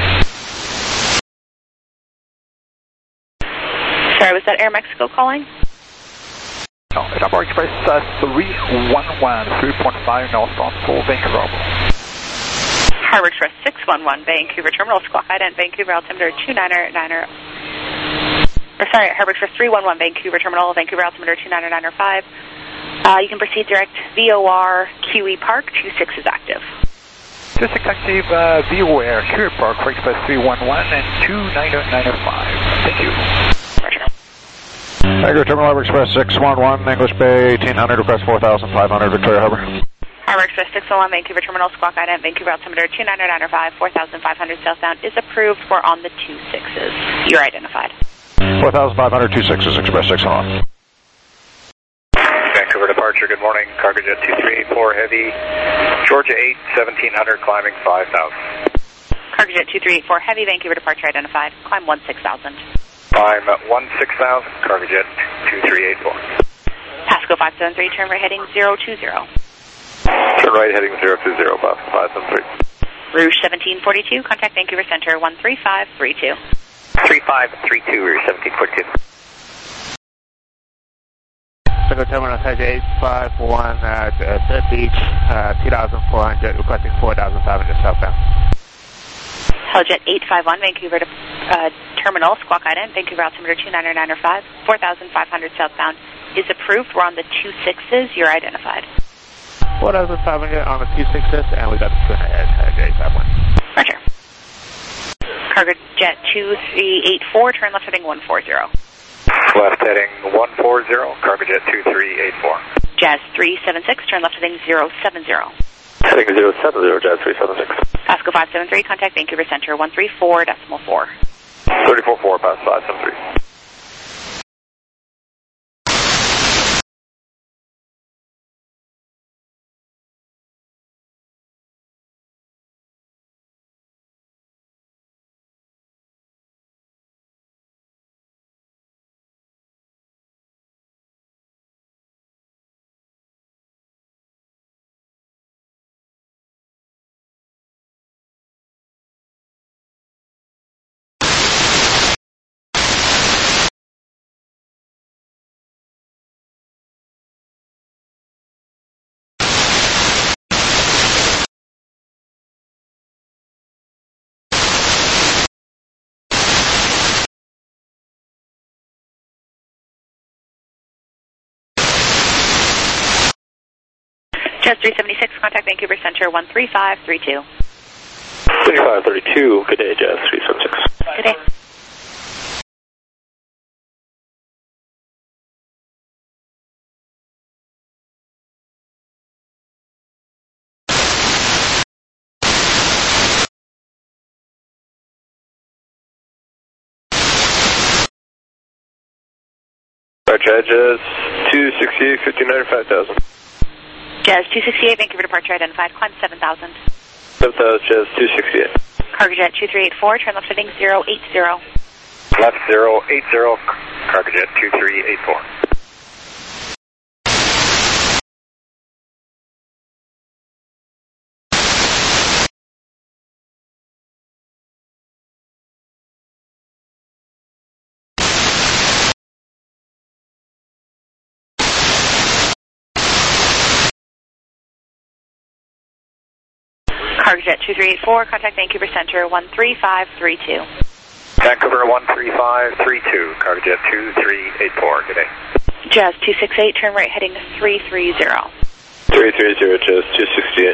Sorry, was that Air Mexico calling? No, Number Express uh, three one one, three point five northbound for Vancouver Harbor. Harbor Express six one one, Vancouver Terminal, squawk ident, Vancouver altimeter two niner niner. Or sorry, Harbor Express three one one, Vancouver Terminal, Vancouver altimeter two niner niner five. Uh, you can proceed direct V O R Q E Park, two six is active. two six active, uh, V O R Q E Park for Express three one one and two niner niner five. Thank you. Roger. Vancouver Terminal, Harbor Express six one one, English Bay, eighteen hundred, request four thousand five hundred, Victoria Harbor. Harbor Express six one one, Vancouver Terminal, squawk ident, Vancouver altimeter two niner niner five, four thousand five hundred southbound is approved. We're on the two sixes. You're identified. four thousand five hundred, two sixes, Express six one one. Vancouver departure, good morning, Cargojet two three eight four Heavy, Georgia eight, seventeen hundred, climbing five thousand. Cargojet two three eight four Heavy, Vancouver departure identified, climb one six thousand. Climb one six thousand, Cargojet two three eight four. Pasco five seven three, turn right heading zero two zero. Turn right heading zero two zero, Pasco five seven three. Rouge seventeen forty-two, contact Vancouver Center one three five three two. three five three two, Rouge seventeen forty-two. Vancouver Terminal, eight five one at uh, Third Beach, uh, two thousand four hundred, requesting four thousand five hundred southbound. Helljet eight five one, Vancouver uh, Terminal, squawk ident, Vancouver altimeter two niner niner five, four thousand five hundred southbound is approved. We're on the two sixes. You're identified. four thousand five hundred on the two sixes, and we got the at eight five one. Roger. Cargojet two three eight four, turn left heading one four zero. Left heading one four zero, Cargojet two three eight four. Jazz three seven six, turn left heading zero seven zero. Heading zero seven zero, Jazz three seven six. Pasco five seven three, contact Vancouver Center one three four decimal four. three four four, Pasco five seven three. Jazz three seventy-six, contact Vancouver Center one three five three two. three five three two, good day, Jazz three seven six. Good day. Departure address two sixty-eight, fifty-nine, five thousand. Jazz two sixty-eight, Vancouver departure identified, climb seven thousand. seven thousand, Jazz two sixty-eight. Cargojet two three eight four, turn left heading zero eight zero. Left zero eight zero, Cargojet two three eight four. Cargojet two three eight four, contact Vancouver Center one three five three two. Vancouver one three five three two, Cargojet two three eight four, good day. Jazz two sixty-eight, turn right heading three three zero. three three zero, Jazz two sixty-eight.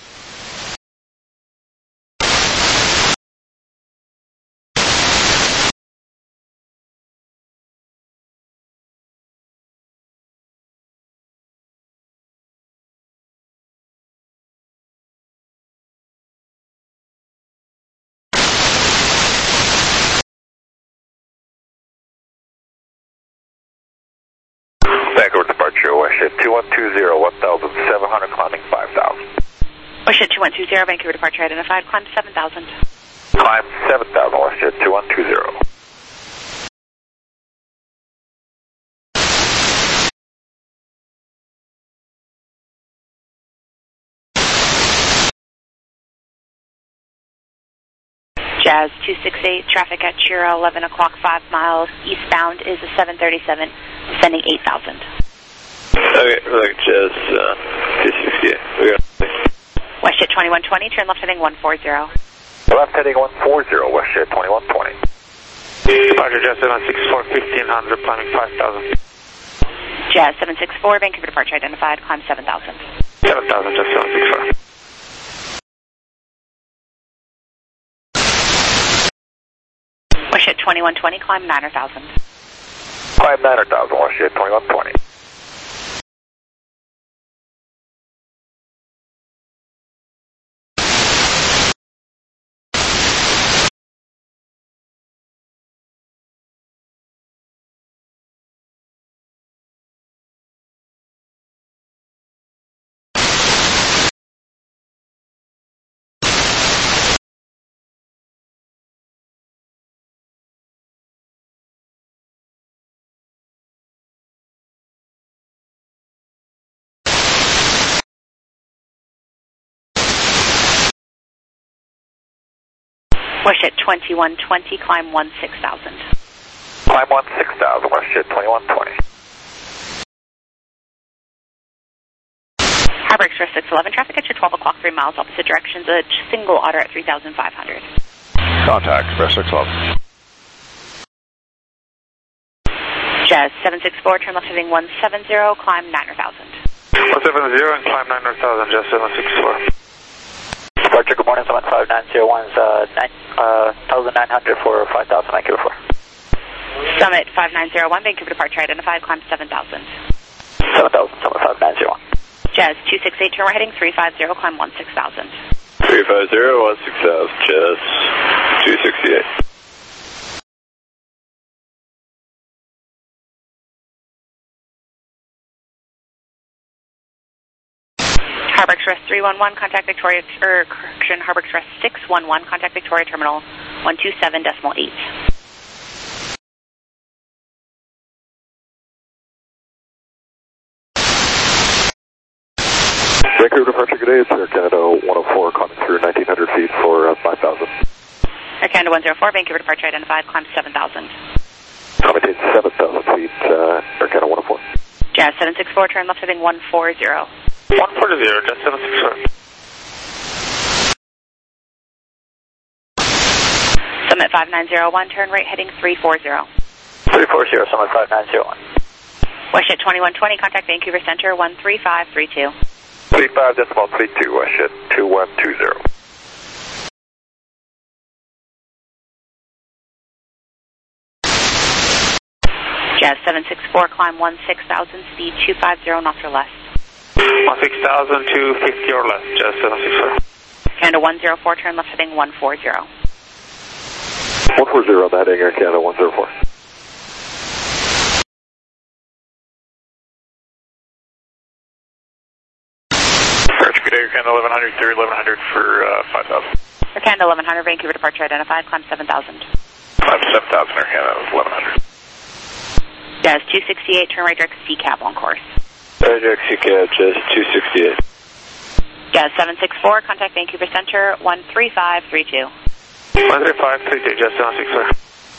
Vancouver departure, WestJet two one two zero, one thousand seven hundred, climbing five thousand. WestJet two one two zero, Vancouver departure identified, climb seven thousand. Climb seven thousand, WestJet two one two zero. Jazz two sixty-eight, traffic at Chira, eleven o'clock, five miles. Eastbound is a seven thirty-seven, descending eight thousand. Okay, like Jazz uh, two sixty-eight. We got WestJet twenty-one twenty, turn left heading one forty. Left heading one forty, WestJet twenty-one twenty. Departure Jazz seven six four, fifteen hundred, climbing five thousand. Jazz seven six four, Vancouver departure identified, climb seven thousand. seven thousand, Jazz seven six four. WestJet twenty-one twenty, climb nine thousand. Climb nine thousand, WestJet twenty-one twenty. WestJet twenty-one twenty, climb one six thousand. Climb one six thousand, WestJet twenty-one twenty. Harbor Express six eleven, traffic at your twelve o'clock, three miles opposite directions, a single otter at three thousand five hundred. Contact Express six eleven. Jazz seven six four, turn left heading one seven zero, climb nine thousand. one seven zero and climb nine thousand, Jazz seven six four. Departure, good morning, seven five nine zero one, uh, uh, one thousand nine hundred for five thousand, Vancouver four. Summit five nine zero one, Vancouver departure identified, climb seven thousand. seven thousand, seven five nine zero one. Jazz two six eight, turn right heading three five zero, climb one six thousand. three five zero, one six thousand, Jazz two sixty-eight. Harbor Express three one one, contact Victoria, or correction, Harbor Express six one one, contact Victoria Terminal one two seven decimal eight. Vancouver departure, good day. It's Air Canada one oh four, climbing through nineteen hundred feet for uh, five thousand. Air Canada one oh four, Vancouver departure identified, climb seven thousand. Maintain seven thousand feet, uh, Air Canada one oh four. Jazz seven six four, turn left heading one forty. one forty, Jazz seven six four. Summit five nine zero one, turn right heading three forty. three forty, Summit five nine zero one. WestJet twenty-one twenty, contact Vancouver Center one three five three two. three five decimal three two, WestJet two one two zero. Jazz seven six four, climb one six thousand, speed two five zero knots or less. one six thousand, two fifty or less, Jazz seven six four. Canada one oh four, turn left heading one forty. one forty on that, Air Canada one oh four. day, Air Canada eleven hundred, through eleven hundred for uh, five thousand. Air Canada eleven hundred, Vancouver departure identified, climb seven thousand. Climb seven thousand, Air Canada eleven hundred. Jazz two sixty-eight, turn right direct C cab on course. Right direct C cab, Jazz two sixty-eight. Jazz seven six four, contact Vancouver Center, one three five three two. one three five three two, Jazz seven six four.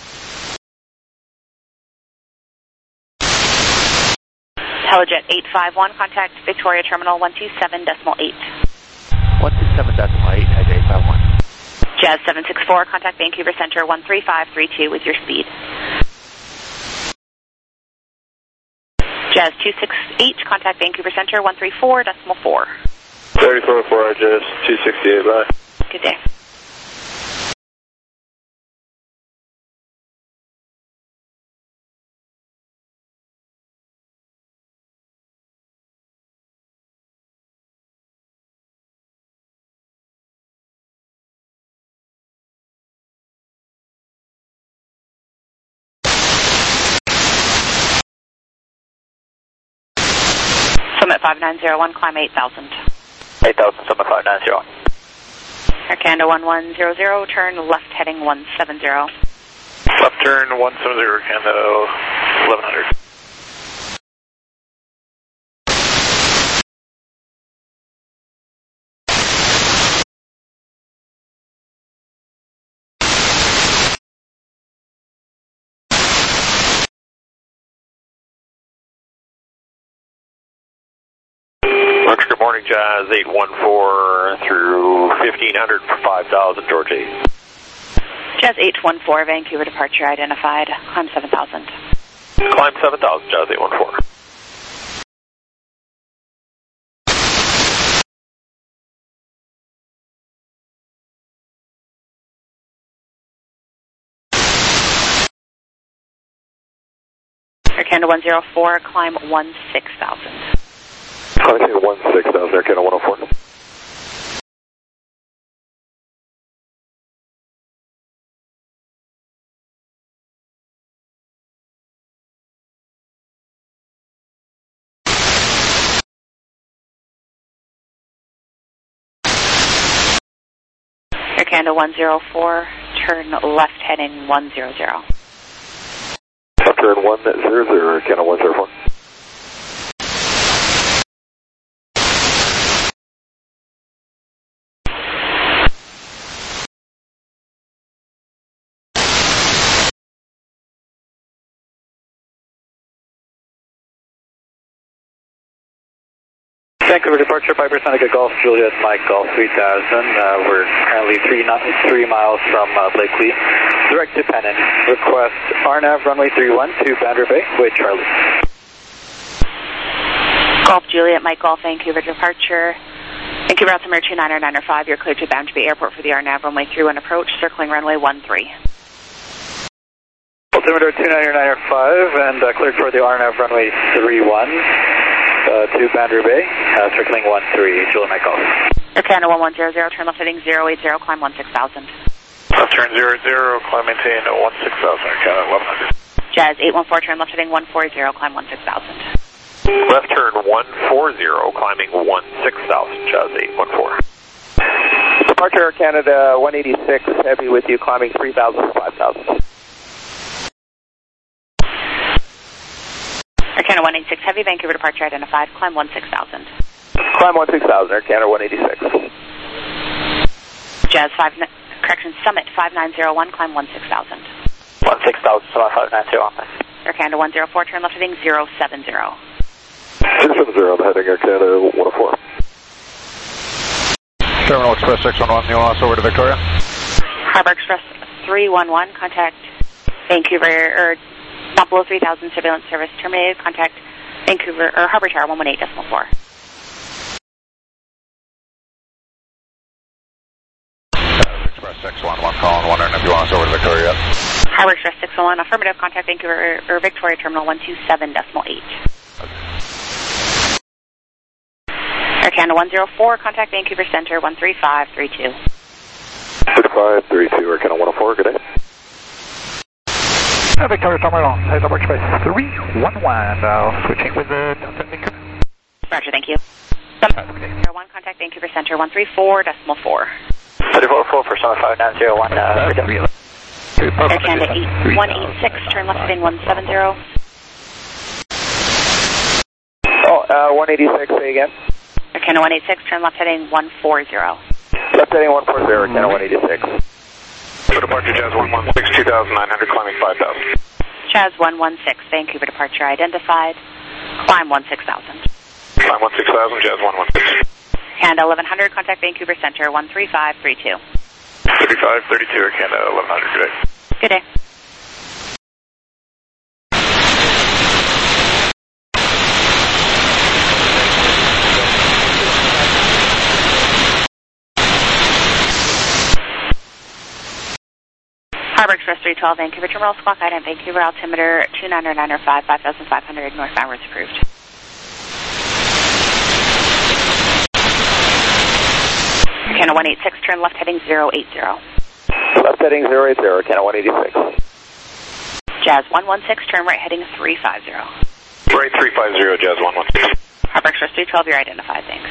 Helijet eight five one, contact Victoria Terminal one two seven decimal eight. one two seven decimal eight, Helijet eight five one. Jazz seven six four, contact Vancouver Center one three five three two with your speed. Jazz two six eight, contact Vancouver Center one three four decimal four. thirty-four four, Jazz two sixty-eight, bye. Good day. Summit five nine zero one, climb eight thousand. eight thousand, Summit five nine zero one. Air Canada one one zero zero, turn left heading one seven zero. Left turn one seven zero, Canada eleven hundred. Good morning, Jazz eight one four through fifteen hundred for five thousand, George eight. Jazz eight one four, Vancouver departure identified, climb seven thousand. Climb seven thousand, Jazz eight one four. Air Canada one zero four, climb one six thousand. Climbing one six thousand, Air Canada one oh four. Air Canada one zero four, turn left heading one zero zero. Left turn one zero zero, Air Canada one zero four. Vancouver departure, Piper Seneca Golf Juliet Mike Golf three thousand. Uh, we're currently three, not, three miles from uh, Blakely. Direct to Pennon. Request R N A V runway three one to Boundary Bay with Charlie. Golf Juliet Mike Golf Vancouver departure. Vancouver altimeter two nine nine five. You're cleared to Boundary Bay Airport for the R N A V runway three one approach, circling runway one three. Altimeter two nine nine five and uh, cleared for the R N A V runway three one. Uh, to Boundary Bay, uh, circling one three, Juliet Mike Golf. Air Canada one one zero zero, turn left heading zero eight zero, climb one six thousand. Left turn zero zero, climb maintain one six thousand, Air Canada eleven hundred. Jazz eight one four, turn left heading one four zero, climb one six thousand. Left turn one four zero, climbing one six thousand, Jazz eight one four. Departure Air Canada one eighty-six, heavy with you, climbing three thousand for five thousand. Air Canada one eighty-six Heavy, Vancouver departure identified, climb one six thousand. Climb one six thousand, Air Canada one eighty-six. Jazz five, correction, Summit five nine zero one, climb one six thousand. one six thousand, Summit five nine zero one. Air Canada one zero four, turn left heading zero seven zero. zero seven zero, heading Air Canada one oh four. Terminal Express six one one, Nuance over to Victoria. Harbor Express three one one, contact Vancouver, or not below three thousand, surveillance service terminated, contact Vancouver, or Harbor Tower one one eight decimal four. Express six one one, calling wondering if you want us over to Victoria. Harbor Express six one one, affirmative, contact Vancouver, or Victoria Terminal one two seven decimal eight. Air Canada one zero four, contact Vancouver Center one three five three two. three five three two, Air Canada one oh four, good day. Uh, Victoria Terminal, Harbor Express three one one, uh, switching with the Delta Vancouver. Roger, thank you. Summit one, contact contact Vancouver Center one three four decimal four. thirty-four four for Summit five nine zero one, uh, W. Air Canada eight one eight six, turn left heading one seven zero. Oh, uh, one eighty-six, say again. Air Canada one eight six, turn left heading one four zero. Left heading one four zero, Air Canada one eighty-six. For departure, Jazz one one six, two thousand nine hundred, climbing five thousand. Jazz one one six, Vancouver departure identified, climb one six thousand. Climb one six thousand, Jazz one one six. Canada eleven hundred, contact Vancouver Center one three five three two. thirty-five thirty-two, Air Canada eleven hundred, good day. Good day. Harbor Express three twelve, Vancouver Terminal, squawk item Vancouver, altimeter two nine nine five, five thousand five hundred, northbound routes approved. Canada one eight six, turn left heading zero eight zero. Left heading zero eight zero, Canada one eighty-six. Jazz one one six, turn right heading three five zero. Right three five zero, Jazz one one six. Harbor Express three twelve, you're identified, thanks.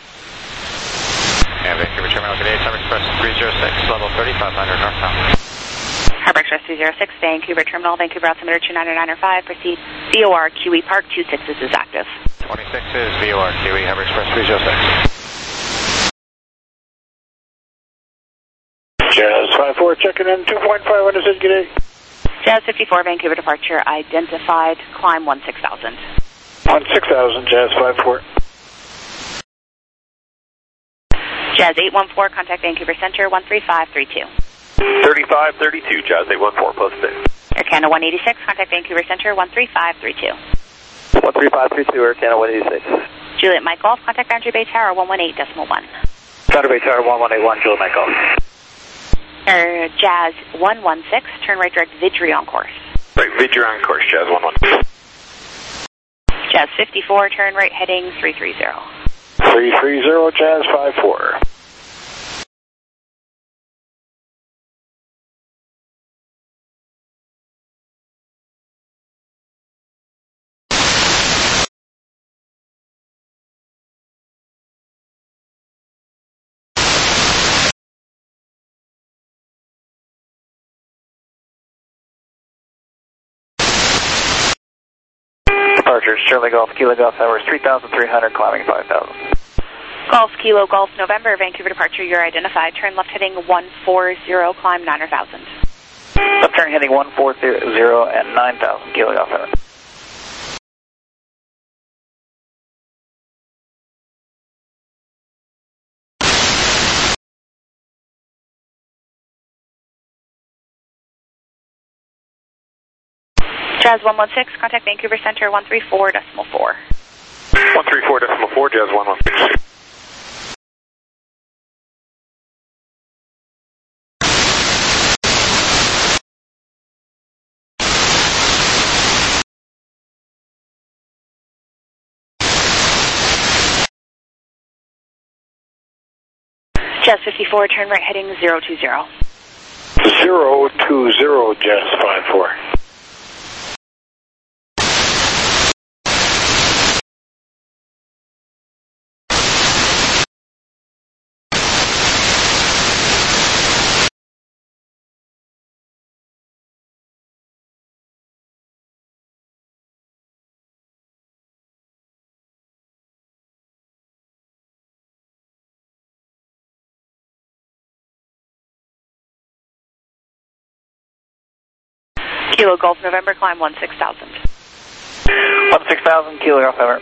And Vancouver Terminal, good day, Harbor Express three zero six, level thirty-five hundred northbound. Harbor Express three zero six, Vancouver Terminal, Vancouver altimeter two nine nine five, proceed. V O R Q E Park two sixes is active. twenty-six is V O R Q E, Harbor Express three zero six. Jazz five four, checking in two point five, understood, good day. Jazz fifty-four, Vancouver departure identified, climb one six thousand. one six thousand, Jazz five four. Jazz eight one four, contact Vancouver Center one three five three two. thirty-five thirty-two, Jazz eight one four, posted. Air Canada one eighty-six, contact Vancouver Center one three five three two. one three five three two, Air Canada one eighty-six. Juliet Mike Golf, contact Boundary Bay Tower one one eight decimal one. Boundary Bay Tower one one eight one, Juliet Mike Golf. Air Jazz one one six, turn right direct Vidri on course. Right, Vidri on course, Jazz one one six. Jazz fifty-four, turn right heading three three zero. three three zero, Jazz five four. Departure, Charlie Golf, Kilo Golf, hours three thousand three hundred, climbing five thousand. Golf Kilo Golf November, Vancouver departure, you're identified, turn left heading one four zero, climb nine thousand. Left turn heading one four zero and nine thousand, Kilo Golf, hours. Jazz one one six, contact Vancouver Center one three four decimal four. one three four decimal four, Jazz one one six. Jazz fifty-four, turn right heading zero two zero. zero two zero, Jazz five four. Kilo Golf November, climb one six thousand. one six thousand, Kilo Golf, over.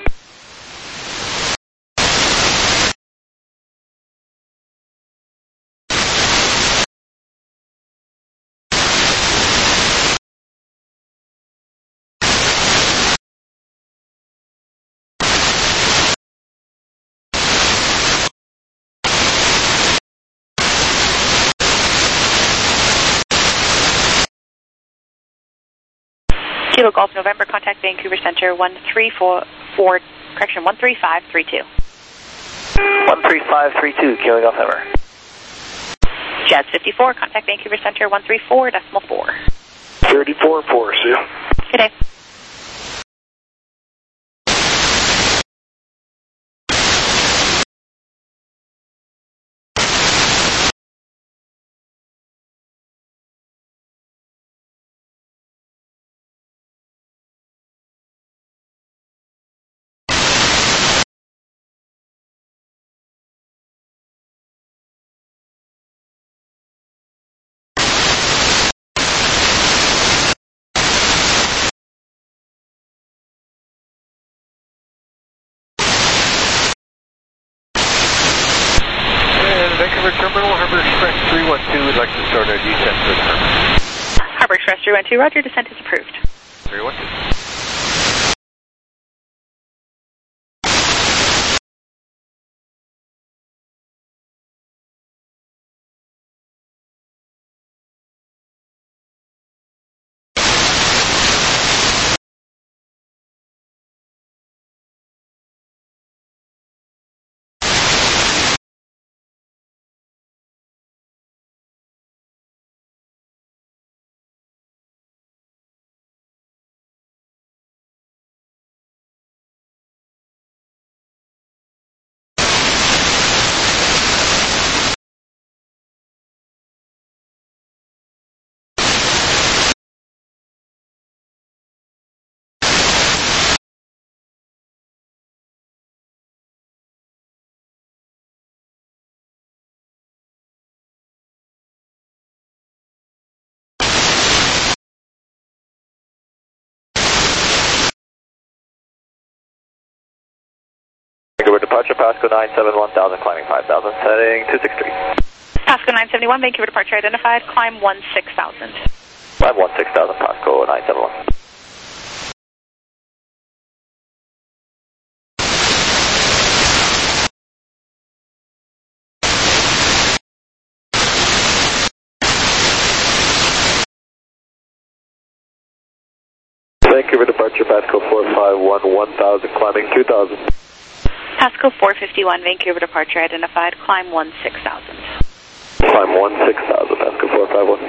Kilo Golf November, contact Vancouver Center one three four, four, correction, one three five three two. one three five three two, Kilo Golf, over. Jazz fifty-four, contact Vancouver Center one three four decimal four. thirty-four four, see ya. Good day. two, we'd like to start our descent for the terminal. Harbor Express three one two, roger, descent is approved. three one two. Vancouver departure, Pasco nine seven one thousand, climbing five thousand, setting two six three. Pasco nine seventy-one, Vancouver departure identified, climb one six thousand. Climb one six thousand, Pasco nine seven one. Vancouver departure, Pasco four five one, one thousand, climbing two thousand. Pasco four fifty-one, Vancouver departure identified, climb one six thousand. Climb one six thousand, Pasco four five one.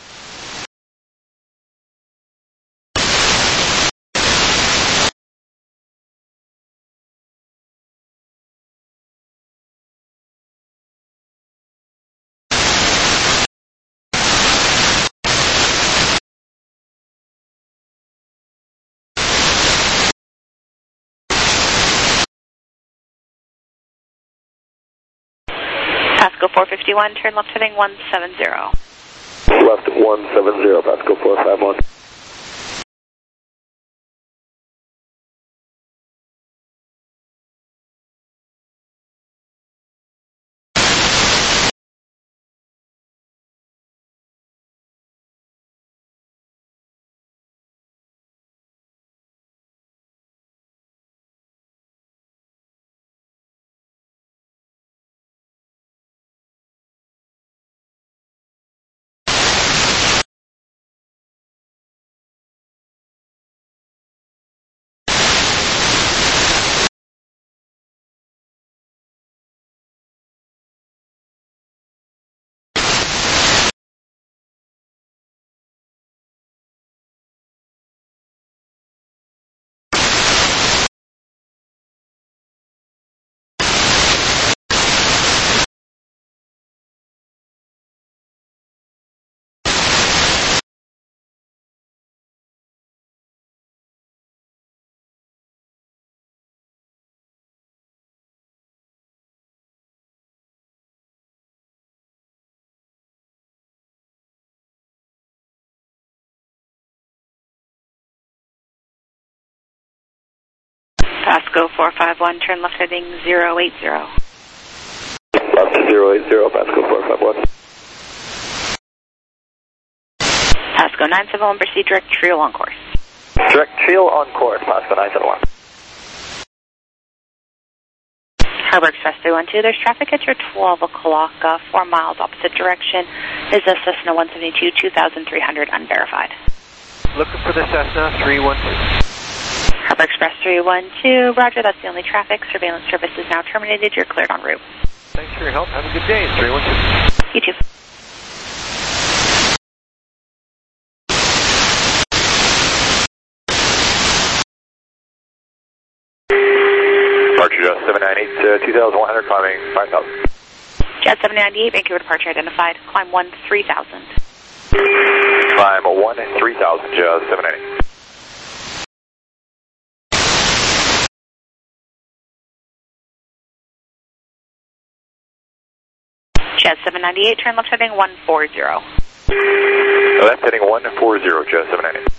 Pasco four fifty-one, turn left heading one seven zero. Left one seven zero, Pasco four five one. Pasco four five one, turn left heading zero eight zero. Left zero eight zero, Pasco four five one. Pasco nine seven one, proceed direct trail on course. Direct trail on course, Pasco nine seven one. Harbor Express three one two, there's traffic at your twelve o'clock, uh, four miles opposite direction. Is a Cessna one seventy-two, two thousand three hundred, unverified. Looking for the Cessna three one two. Harbor Express three one two, roger, that's the only traffic. Surveillance service is now terminated. You're cleared en route. Thanks for your help. Have a good day. three one two. You too. Departure Jet seven ninety-eight, uh, two thousand one hundred, climbing five thousand. Jet seven ninety-eight, Vancouver departure identified. Climb one three thousand. Climb one three thousand, Jet seven ninety-eight. Jet seven ninety-eight, turn left heading one four zero. Left heading one four zero, Jet seven ninety-eight.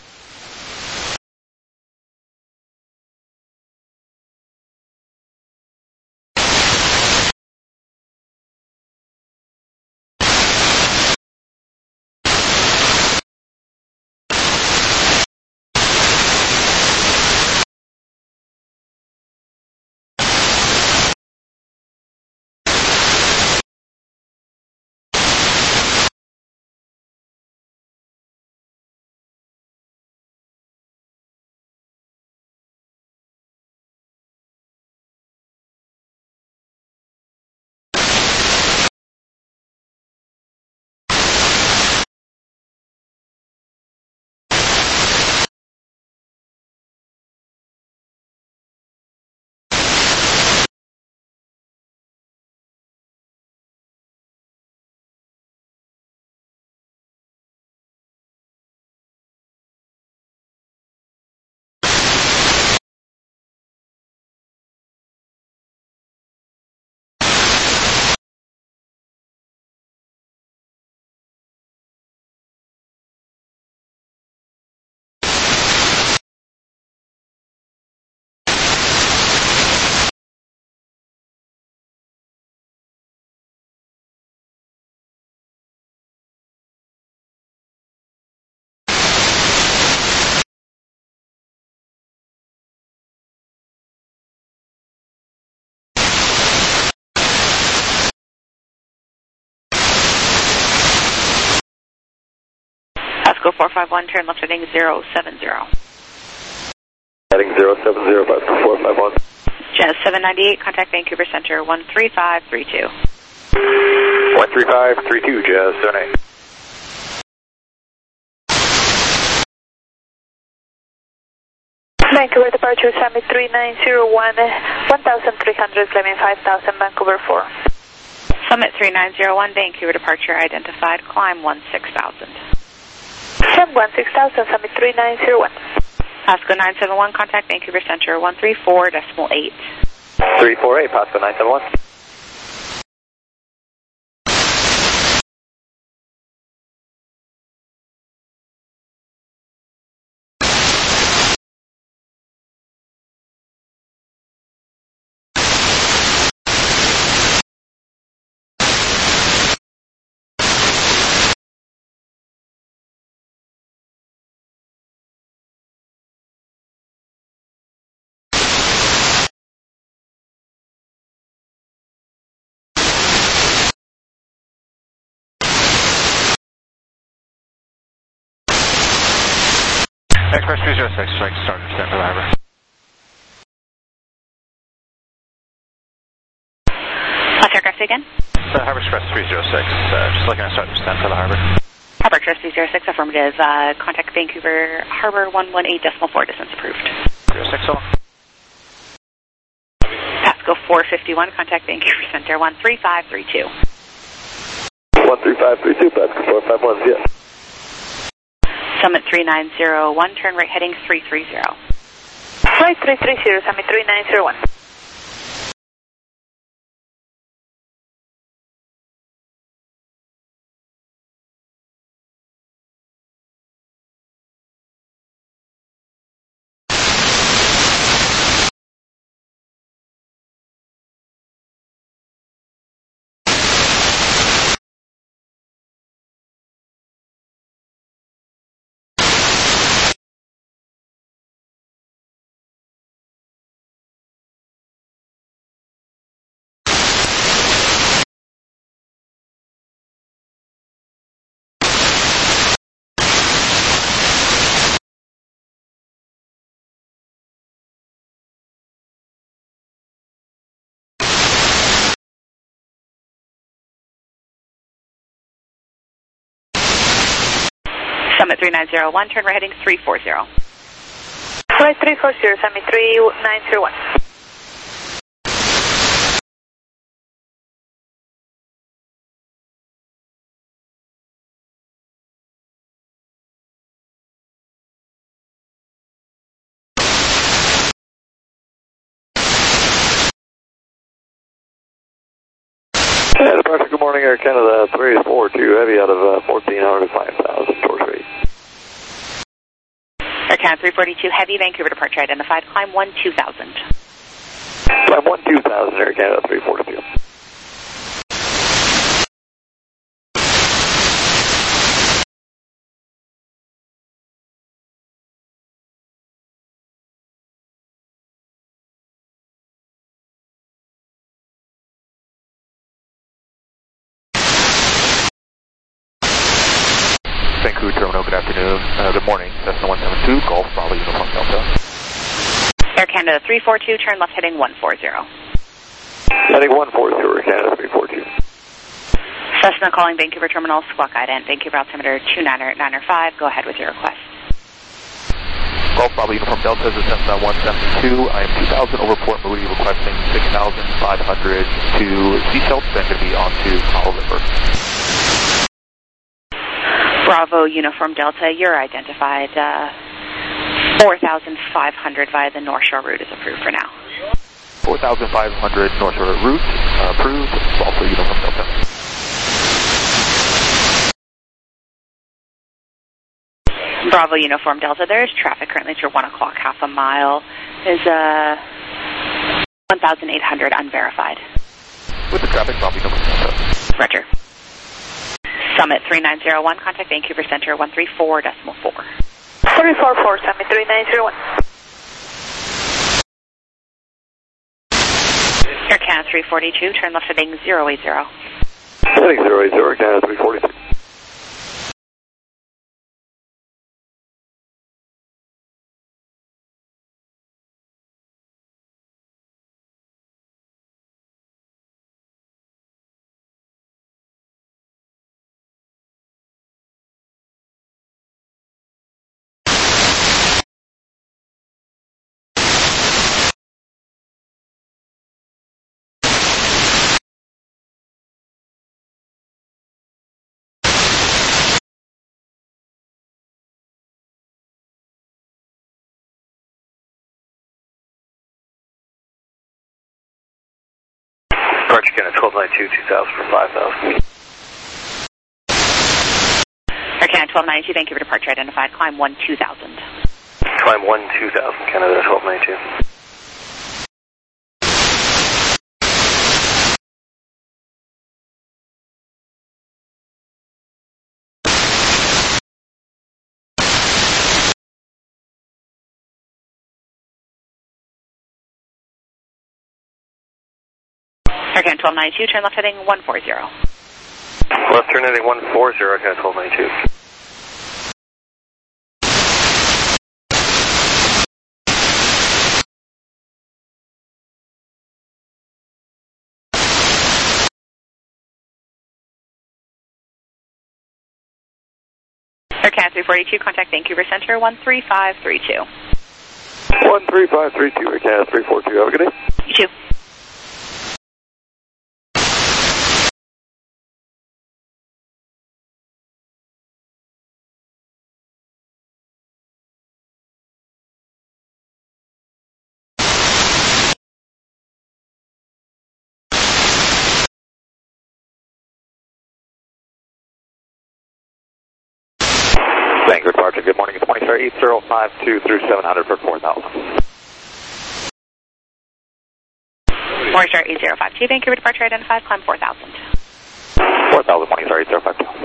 Pasco four five one, turn left heading zero seven zero. Heading zero seven zero, Pasco four five one. Jazz seven ninety-eight, contact Vancouver Center one three five three two. one three five three two, Jazz seven eight. Vancouver departure Summit three nine zero one, one thousand three hundred, claiming five thousand, Vancouver four. Summit three nine zero one, Vancouver departure identified, climb one six thousand. Climb one six thousand, Summit three nine zero one. Pasco nine seven one, contact Vancouver Center one three four decimal eight. three four eight, Pasco nine seven one. Express three zero six, strike start and stand for the harbor. Left aircraft again? Uh, Harbor Express three zero six, uh, just looking to start and stand for the harbor. Harbor Express three zero six, affirmative. Uh, contact Vancouver Harbor one one eight decimal four, distance approved. zero six, so. Pasco four fifty-one, contact Vancouver Center one three five three two. one three five three two, Pasco four five one, yes. Summit three nine zero one, turn right heading three three zero. Right three three zero, Summit three nine zero one. Summit three nine zero one, turn right heading three four zero. Right three four zero, Summit three nine zero one. Yeah, departure, good morning, Air Canada three four two, heavy out of uh, fourteen hundred to five thousand, torch rate. Air Canada three forty-two, heavy, Vancouver departure identified, climb one two thousand. Climb one two thousand, Air Canada three forty-two. Vancouver Terminal, good afternoon. Uh, good morning. Cessna one seven two, Golf, Bravo, Uniform Delta. Air Canada three four two, turn left heading one four zero. Heading one four zero, Air Canada three four two. Cessna calling Vancouver Terminal, squawk ident, Vancouver altimeter two nine nine five, go ahead with your request. Golf, Bravo, Uniform Delta, this is Cessna one seven two. I am two thousand over Port Moody, requesting six thousand five hundred to Seashell, then to be onto Powell River. Bravo, Uniform Delta, you're identified. Uh, four thousand five hundred via the North Shore route is approved for now. four thousand five hundred North Shore route, uh, approved, also Uniform Delta. Bravo, Uniform Delta, there is traffic currently through one o'clock, half a mile. Is uh, one thousand eight hundred unverified. With the traffic, Bravo, Uniform Delta. Roger. Summit three nine zero one, contact Vancouver Center one three four decimal four. three four four, Summit three nine zero one. Air Canada three forty-two, turn left heading zero eight zero. Heading zero eight zero, Canada three forty-two. Departure Canada twelve ninety-two, two thousand for five thousand. Air Canada twelve ninety-two, Vancouver departure identified, climb one two thousand. Climb one two thousand, Canada twelve ninety-two. Air Canada twelve ninety-two, turn left heading one four zero. Left turn heading one four zero, Canada twelve ninety-two. Air Canada three forty-two, contact Vancouver Center one three five three two. one three five three two, Air Canada three four two, have a good day. You too. Vancouver departure, good morning. It's Morningstar eight zero five two through seven hundred for four thousand. Morningstar eight zero five two, Vancouver departure identified, climb four thousand. four thousand, Morningstar eight zero five two.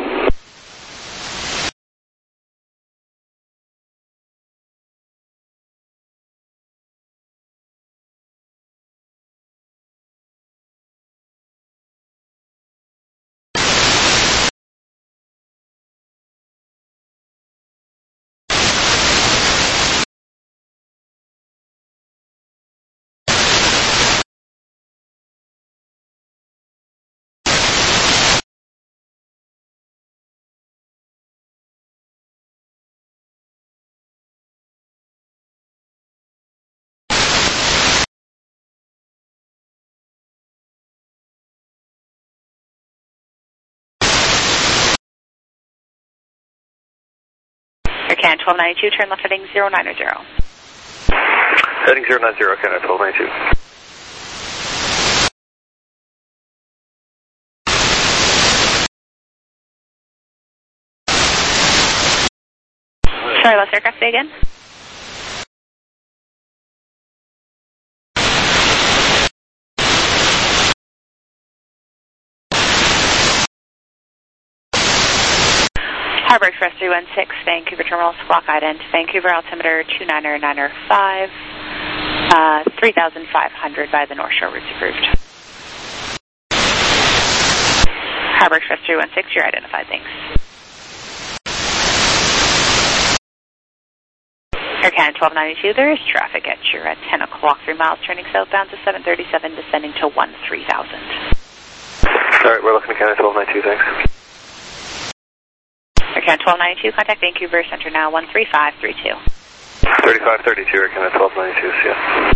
Air Canada twelve ninety-two, turn left heading zero nine zero. Heading zero nine zero, Canada twelve ninety-two. Sorry, last aircraft, say again. Harbor Express three one six, Vancouver Terminal, squawk ident, Vancouver altimeter two niner niner five, uh, three thousand five hundred by the North Shore routes approved. Harbor Express three one six, you're identified, thanks. Air Canada twelve ninety-two, there is traffic at your at ten o'clock, three miles turning southbound to seven thirty-seven, descending to one three thousand. Alright, we're looking at Canada twelve ninety-two, thanks. Air Canada twelve ninety-two, contact Vancouver Center now one three five three two. thirty-five thirty-two, Air Canada twelve ninety-two, see ya.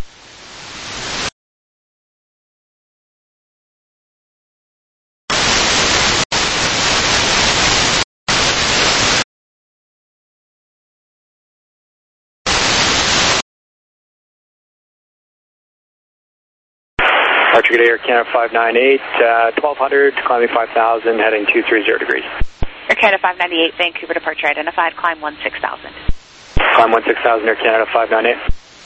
Departure good day, Air Canada five ninety-eight, uh, twelve hundred, climbing five thousand, heading two three zero degrees. Air Canada five ninety-eight, Vancouver departure identified, climb one six thousand. Climb one six thousand, Air Canada five ninety-eight.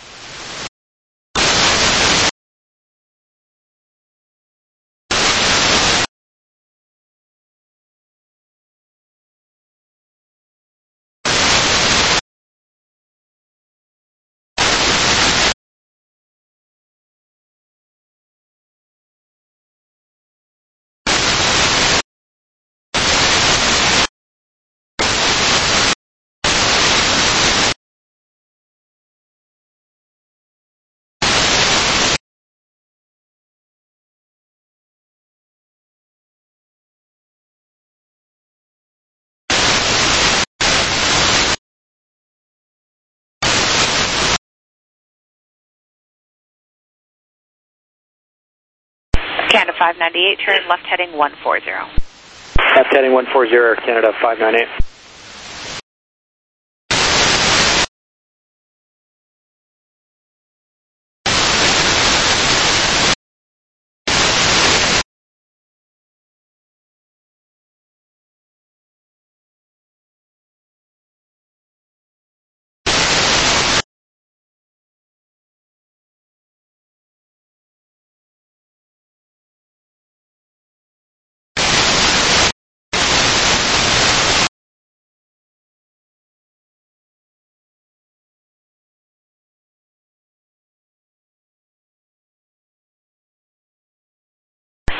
Canada five ninety-eight, turn left heading one four zero. Left heading one four zero, Canada five ninety-eight.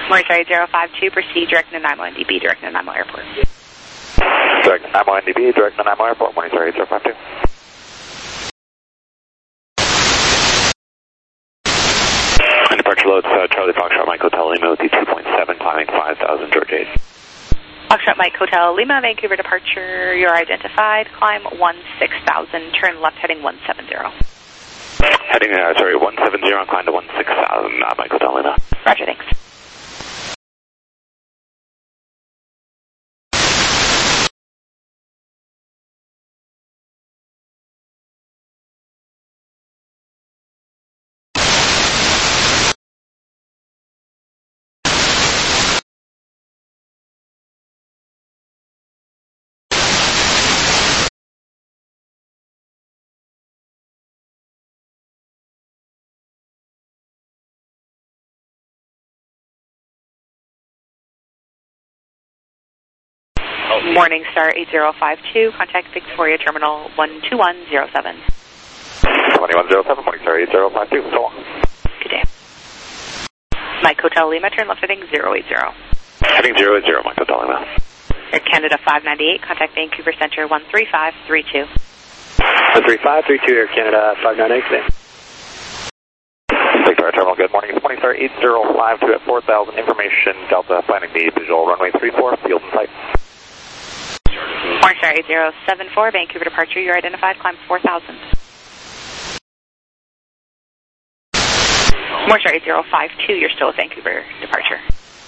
Morningstar eight zero five two, proceed direct to Nanaimo N D B, direct to Nanaimo Airport. Direct to Nanaimo N D B, direct to Nanaimo Airport, Morningstar eight zero five two. And departure loads, uh, Charlie Foxtrot, Mike Hotel Lima with the two point seven, climbing five thousand, George eight. Foxtrot Mike Hotel Lima, Vancouver departure, you're identified, climb one six thousand, turn left heading one seven zero. Heading, uh, sorry, one seven zero, climb to one six thousand, uh, Mike Hotel Lima. Roger, thanks. Morningstar eight zero five two, contact Victoria Terminal one two one zero seven. one one zero seven, Morningstar eight zero five two, so long. Good day. Mike Hotel Lima, turn left heading zero eight zero. Heading zero eight zero, Mike Hotel Lima. Air Canada five ninety-eight, contact Vancouver Centre one three five three two. one three five three two, Air Canada five ninety-eight, today. Victoria Terminal, good morning. It's Morningstar eight zero five two at four thousand, information, Delta, planning the visual runway three four, field in sight. Morningstar eight zero seven four, Vancouver departure, you're identified, climb four thousand. Morningstar eight zero five two, you're still at Vancouver departure.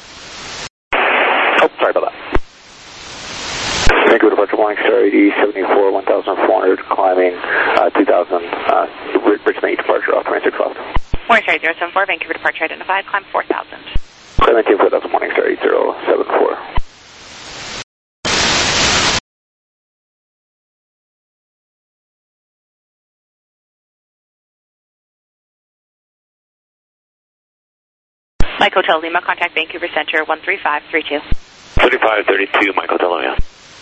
Oh, sorry about that. Vancouver departure, Morningstar eighty seventy-four, one thousand four hundred, climbing uh, two thousand, uh, Richmond departure off twenty-six left. Morningstar eight zero seven four, Vancouver departure identified, climb four thousand. Climb four thousand, Morningstar eight zero seven four. Mike Hotel Lima, contact Vancouver Centre one three five three two. thirty-five thirty-two, Mike Hotel Lima.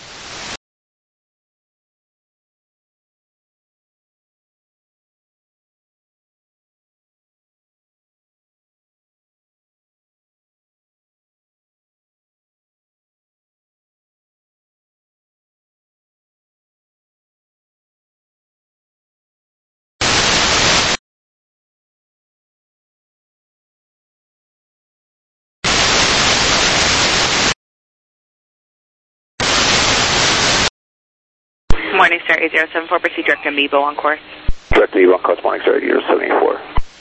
Morningstar eight zero seven four, proceed direct to Amiibo on course. Direct to Amiibo on course, Morningstar eight zero seven four.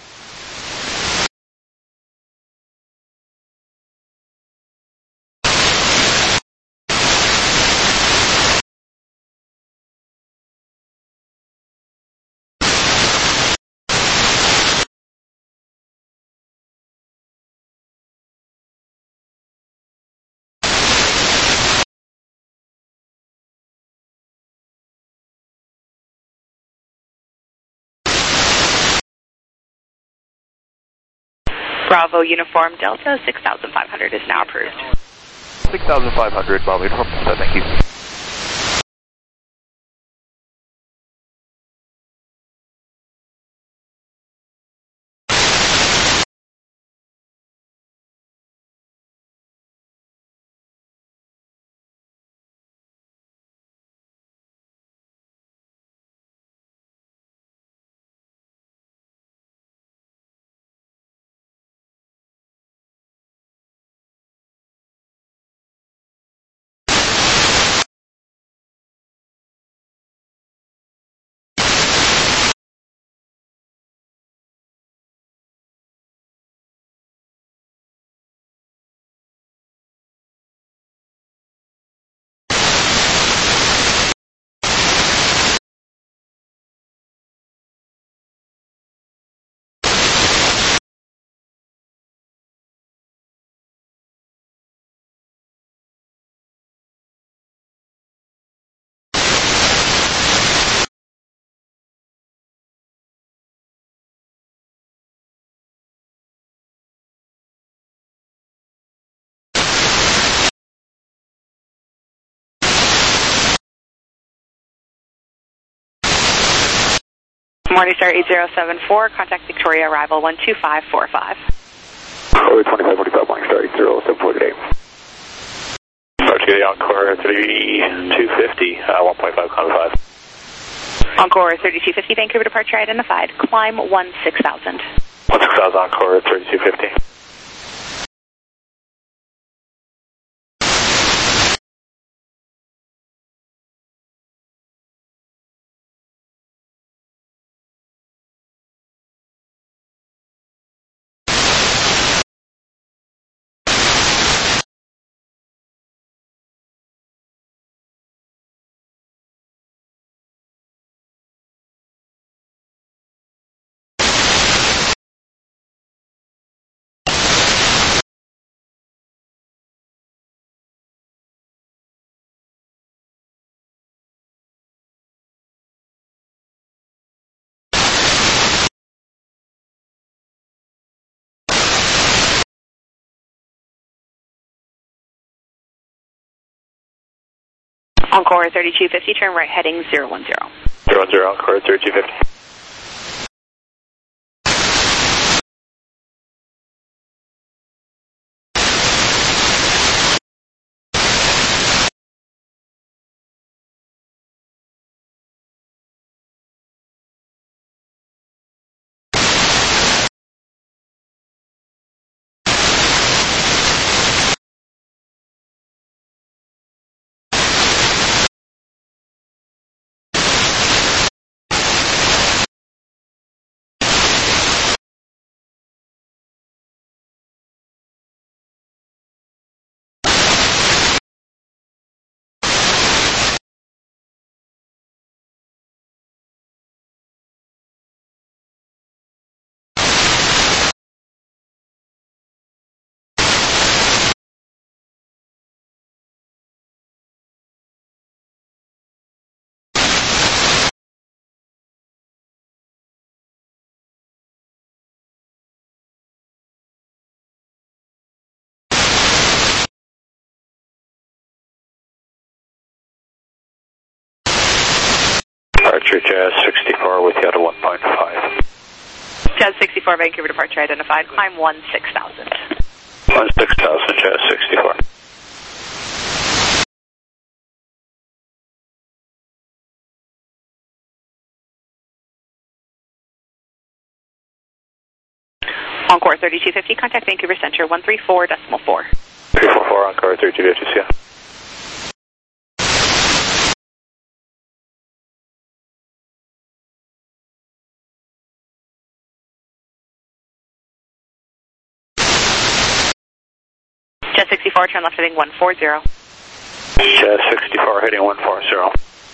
Bravo Uniform Delta six thousand five hundred is now approved. six thousand five hundred, Bravo Uniform Delta, thank you. Morningstar eight zero seven four, contact Victoria arrival one two five four five. Oh, twenty-five forty-five, Morningstar eight zero Encore thirty-two fifty, uh, one point five, climb five. Encore thirty-two fifty, Vancouver departure identified. Climb one six thousand. one six thousand, Encore thirty-two fifty. Encore thirty-two fifty, turn right heading zero one zero. zero one zero, Encore thirty-two fifty. Departure Jazz sixty-four with you at one point five. Jazz sixty-four, Vancouver departure identified. Climb one six thousand. one six thousand, Jazz sixty-four. Encore thirty-two fifty, contact Vancouver Center one three four decimal four. three four four, Encore thirty-two fifty, see ya. Jazz sixty-four, turn left heading one four zero. Jazz sixty-four heading one four zero.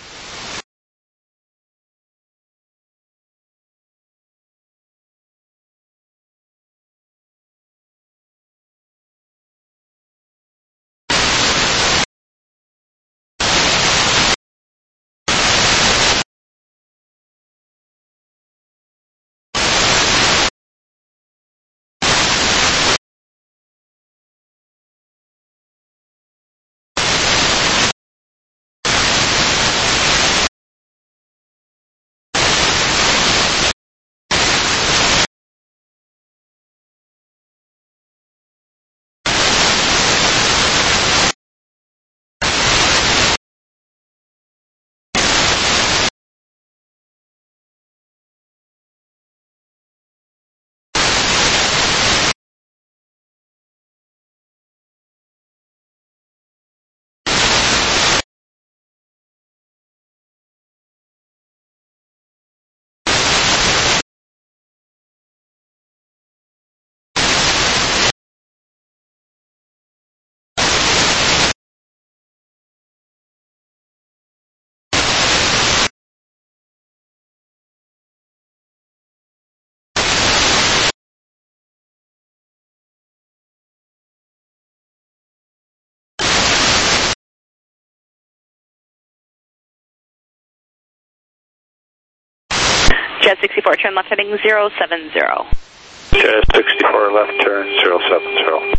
Jazz sixty-four, turn left heading zero seven zero. Jazz sixty-four, left turn zero seven zero.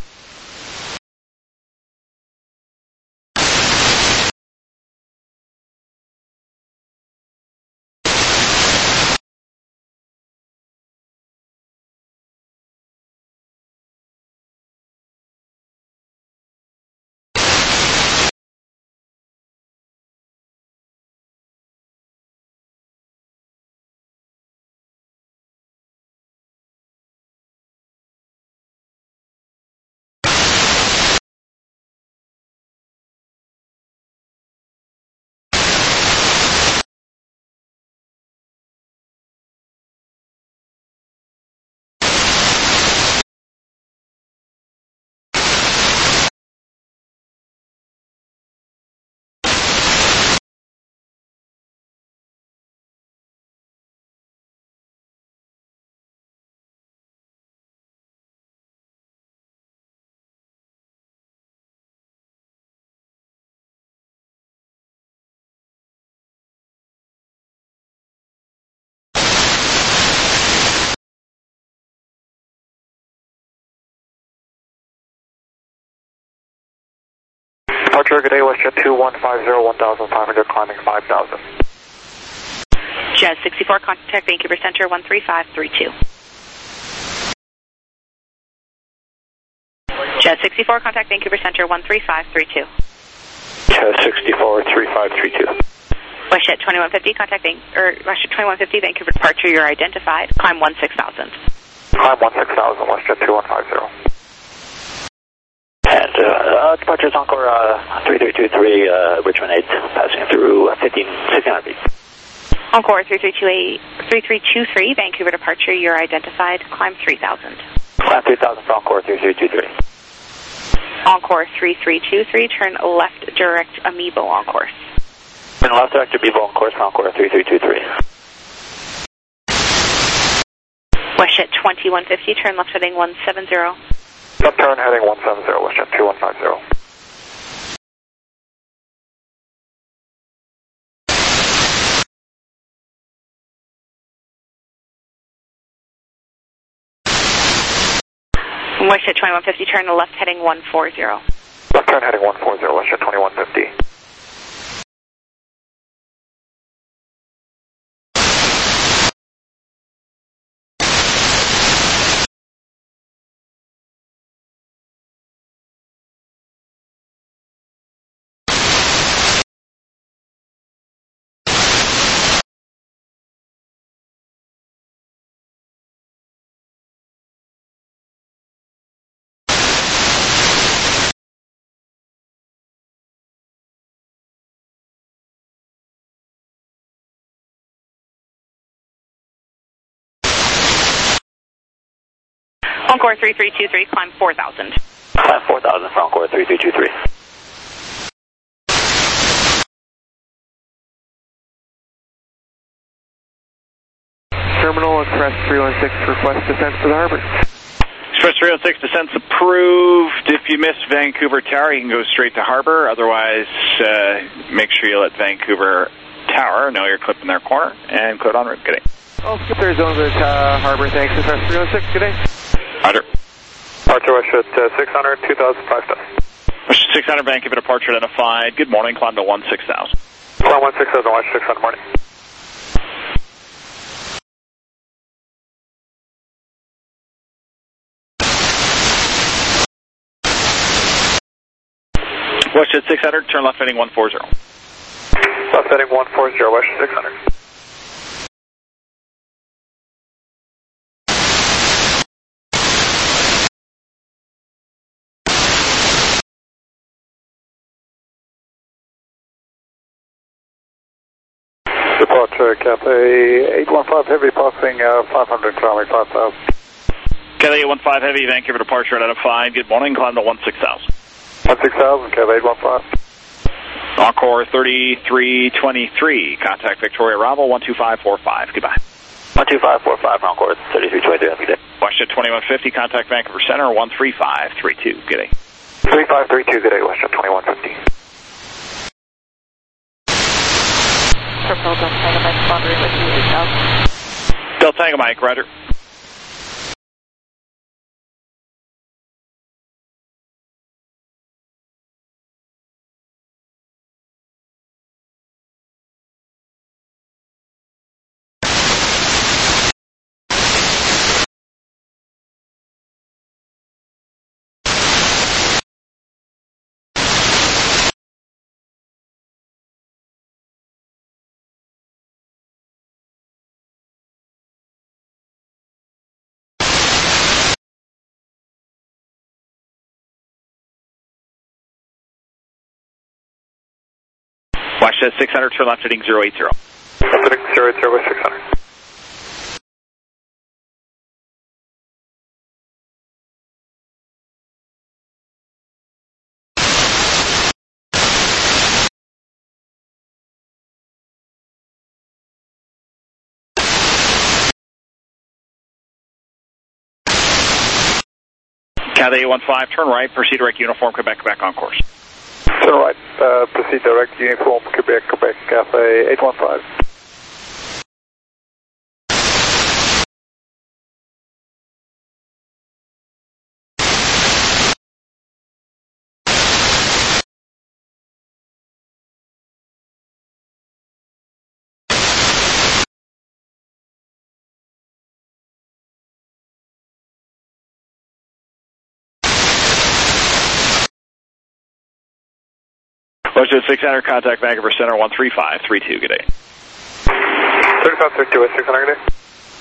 Departure, good day, WestJet two one five zero, one thousand five hundred, climbing five thousand. Jet sixty-four, contact Vancouver Center one three five three two. Jet sixty-four, contact Vancouver Center one three five three two. Jet sixty-four, three five three two. WestJet twenty-one fifty, contact Van or WestJet twenty-one fifty, Vancouver departure, you're identified. Climb one six thousand. Climb one six thousand, WestJet two one five zero. And uh, uh, departure is Encore uh, three three two three, uh, Richmond eight, passing through fifteen, sixteen hundred feet. Encore three three two eight, three three two three, Vancouver departure, you're identified. Climb three thousand. Climb three thousand for Encore three three two three. Encore three three two three, turn left direct Amiibo on course. Turn left direct Amiibo on course, Encore three three two three. WestJet twenty-one fifty, turn left heading one seven zero. Left turn heading one seven zero, WestJet two one five zero. WestJet twenty-one fifty, turn left heading one four zero. Left turn heading one four zero, WestJet twenty-one fifty. Encore three three two three, climb four thousand. Climb four thousand for Encore three three two three. Terminal Express three one six, request descent to the harbor. Express three one six, descent's approved. If you miss Vancouver Tower, you can go straight to harbor. Otherwise, uh, make sure you let Vancouver Tower know you're clipping their corner and code en route. Good day. Oh, skip their zone to uh, harbor, thanks. Express three one six, good day. Roger. Departure WestJet uh, six hundred, two thousand five thousand. WestJet six hundred, Vancouver departure identified. Good morning, climb to one six thousand. Climb one six thousand, WestJet six hundred, morning. WestJet six hundred, turn left heading one four zero. Left heading one four zero, WestJet six hundred. Departure Cathay eight one five Heavy, passing uh, five hundred, climbing five thousand. Cathay eight one five Heavy, Vancouver departure identified. Good morning, climb to one six thousand. one six thousand, Cathay eight one five. Encore thirty-three twenty-three, contact Victoria Bravo one two five four five. Goodbye. one two five four five, Encore thirty-three twenty-three, have a good day. WestJet twenty-one fifty, contact Vancouver Center one three five three two. Good day. three five three two, good day, WestJet twenty-one fifty. Terminal Delta Tango Mike, boundary with you eight thousand. Delta Tango Mike, roger. WestJet six hundred, turn left heading zero eight zero. Left heading zero eight zero, six hundred. Cathay eight one five, turn right, proceed direct uniform, Quebec, Quebec on course. Turn right, uh, proceed direct uniform, Quebec, Quebec, Cathay eight one five. Westjet six hundred, contact Vancouver Center one three five three two, good day. thirty-five thirty-two, West six hundred, good day.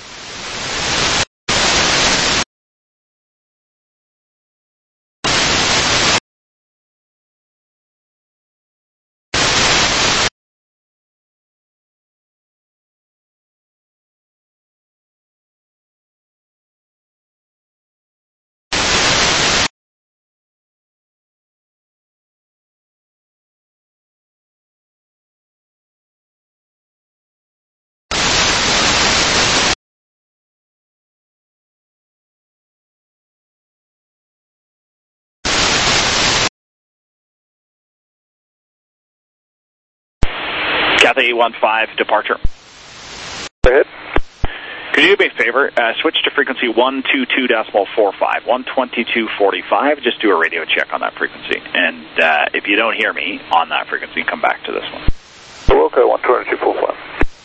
Cathay eight one five, departure. Go ahead. Could you do me a favor? Uh, switch to frequency one two two point four five, one twenty-two forty-five. Just do a radio check on that frequency. And uh, if you don't hear me on that frequency, come back to this one. Okay, one twenty-two forty-five.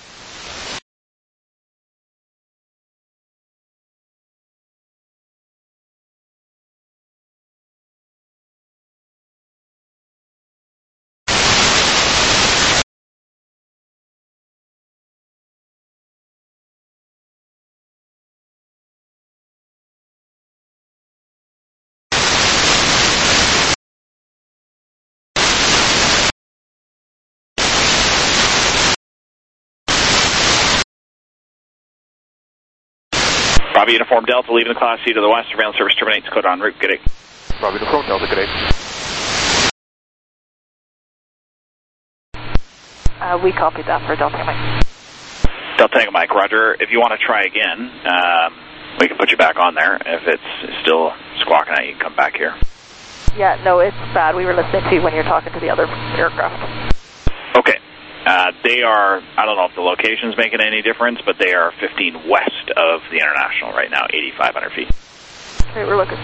Bravo Uniform Delta, leaving the Class C to the west. Surveillance service terminates. Code en route. Good day. Bravo Uniform Delta, good day. Uh, we copied that for Delta Mike. Delta Tango Mike, roger. If you want to try again, um, we can put you back on there. If it's still squawking out, you can come back here. Yeah, no, it's bad. We were listening to you when you're talking to the other aircraft. Okay. Uh, they are, I don't know if the location's making any difference, but they are fifteen west of the International right now, eighty-five hundred feet. Okay, we're looking.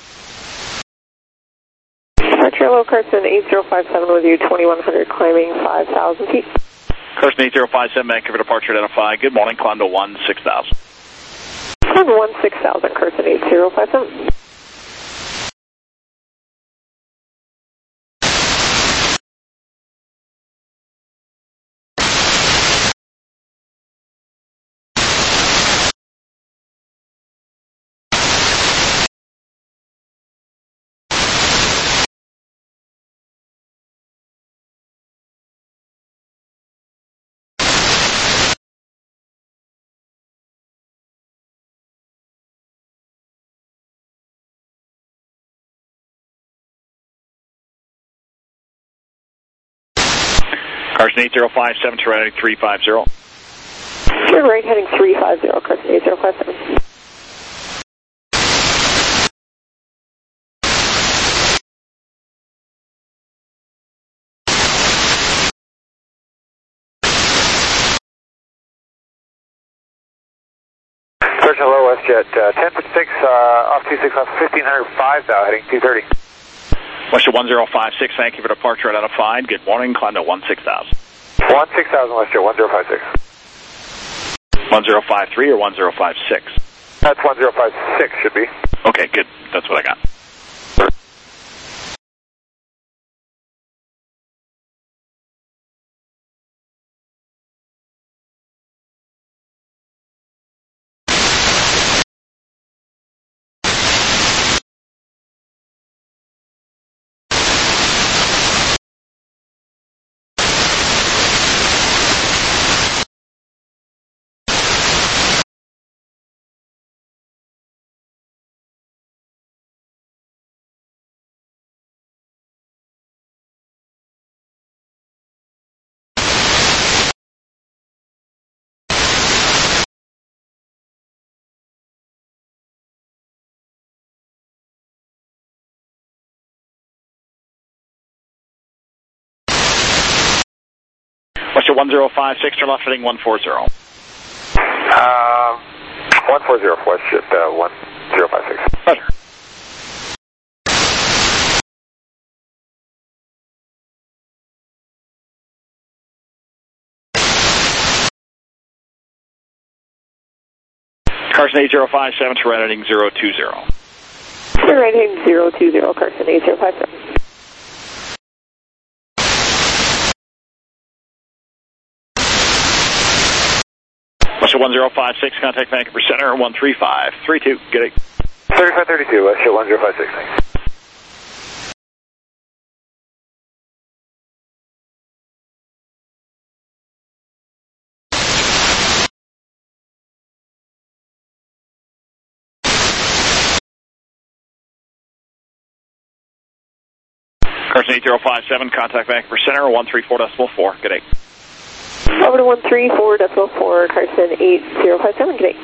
Departure low, Carson eight zero five seven with you, twenty-one hundred, climbing five thousand feet. Carson eight zero five seven, Vancouver departure identified. Good morning, climb to one six thousand. Climb one six thousand, Carson eight zero five seven. Carson eight zero five seven, to right three five zero. Turn right heading three five zero, Carson eight zero five seven. Search hello, WestJet uh, ten fifty-six, uh, off two six off fifteen oh five now, heading two thirty. WestJet one zero five six, thank you for departure identified. Good morning, climb to one six thousand. one six thousand, WestJet one zero five six. one zero five three or one zero five six? That's one zero five six, should be. Okay, good. That's what I got. WestJet one zero five six, turn left heading one four zero. Uh, one four zero, WestJet uh, one zero five six. Roger. Carson eight zero five seven, to right heading zero two zero. Turn right heading zero two zero, Carson eight zero five seven. Westjet one zero five six, contact Vancouver Center, one three five three two, get it. thirty-five thirty-two, Westjet one zero five six, thanks. Carson eight zero five seven, contact Vancouver Center, one three four decimal four, good day. Over to one three four decimal four, Carson eight zero five seven, good day.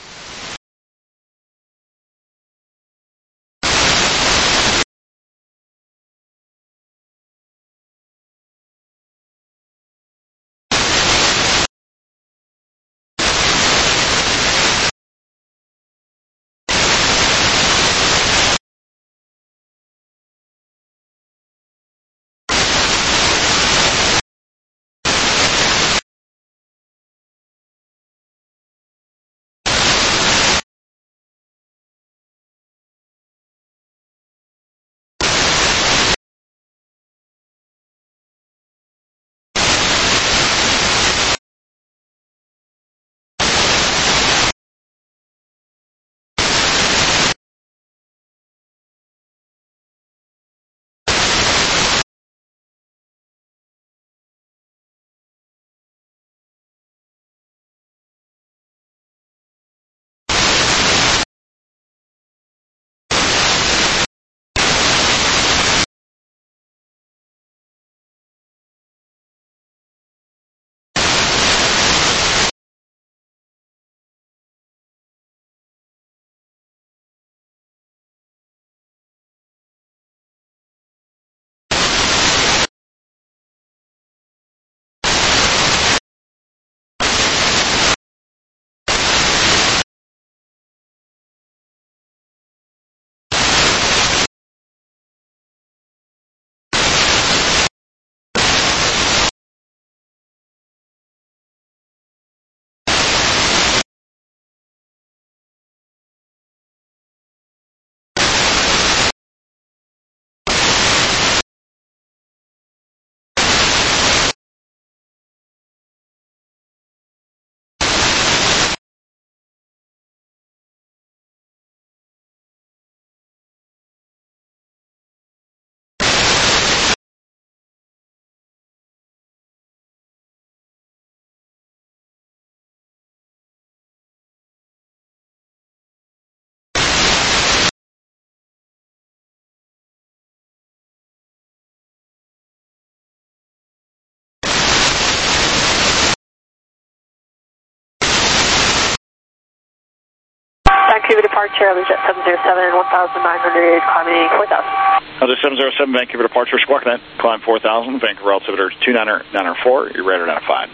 Vancouver departure, EasyJet seven zero seven, one thousand nine hundred, climbing four thousand. Other seven zero seven, Vancouver departure, Squawk Net, climb four thousand, Vancouver altimeter two nine nine four, you're radar nine five.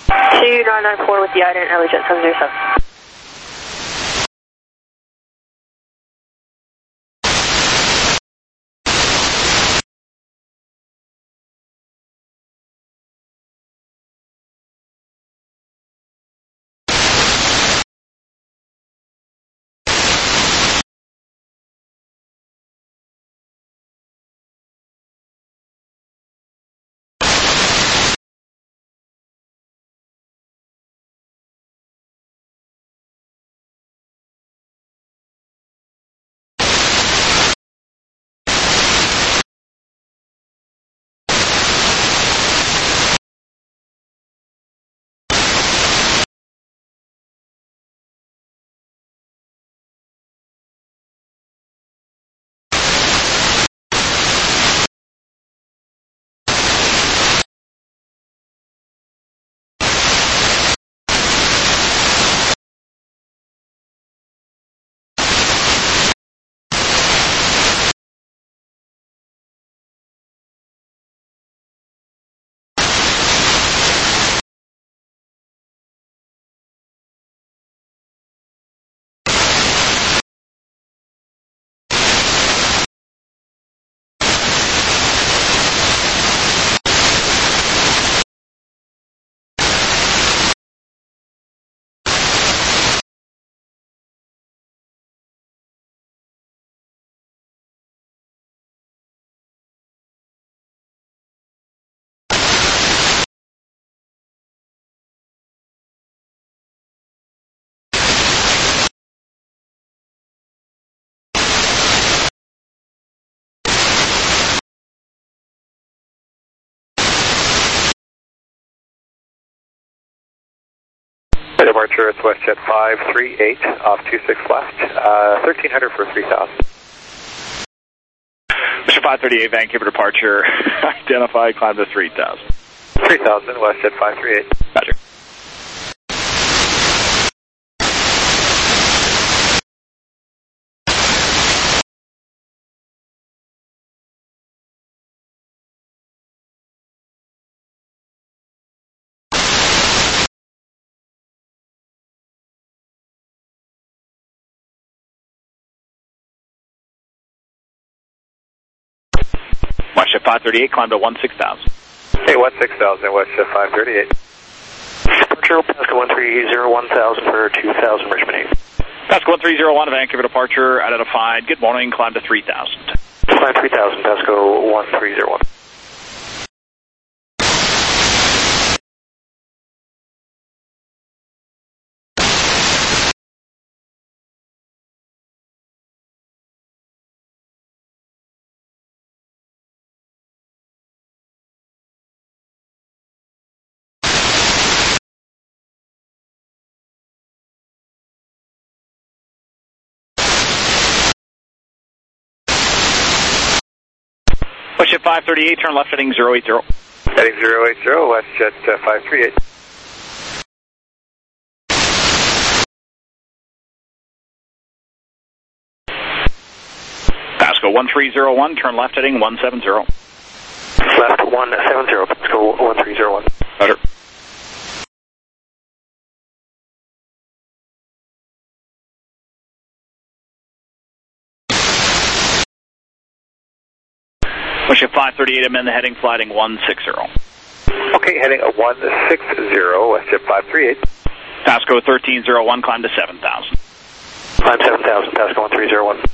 two nine nine four with the ident, EasyJet seven zero seven. Departure, it's WestJet five three eight, off two six left, uh, thirteen hundred for three thousand. WestJet five thirty-eight, Vancouver departure, identify, climb to three thousand. three thousand, WestJet five three eight. Roger. WestJet five thirty-eight, climb to one six thousand. Hey, one six thousand, WestJet five thirty-eight. Departure, Pasco one three zero one thousand for two thousand, Richmond eight. Pasco one three zero one, Vancouver departure, identified. Good morning, climb to three thousand. Climb three thousand, Pasco one three zero one. WestJet five thirty-eight, turn left heading zero eight zero. Heading zero eight zero, WestJet uh, five three eight. Pasco one three zero one, turn left heading one seven zero. Left one seven zero, Pasco one three zero one. Roger. WestJet five thirty-eight, I'm in the heading, flighting one six zero. Okay, heading a one six zero, WestJet five three eight. Pasco thirteen zero one, climb to seven thousand. Climb seven thousand, Pasco one three zero one.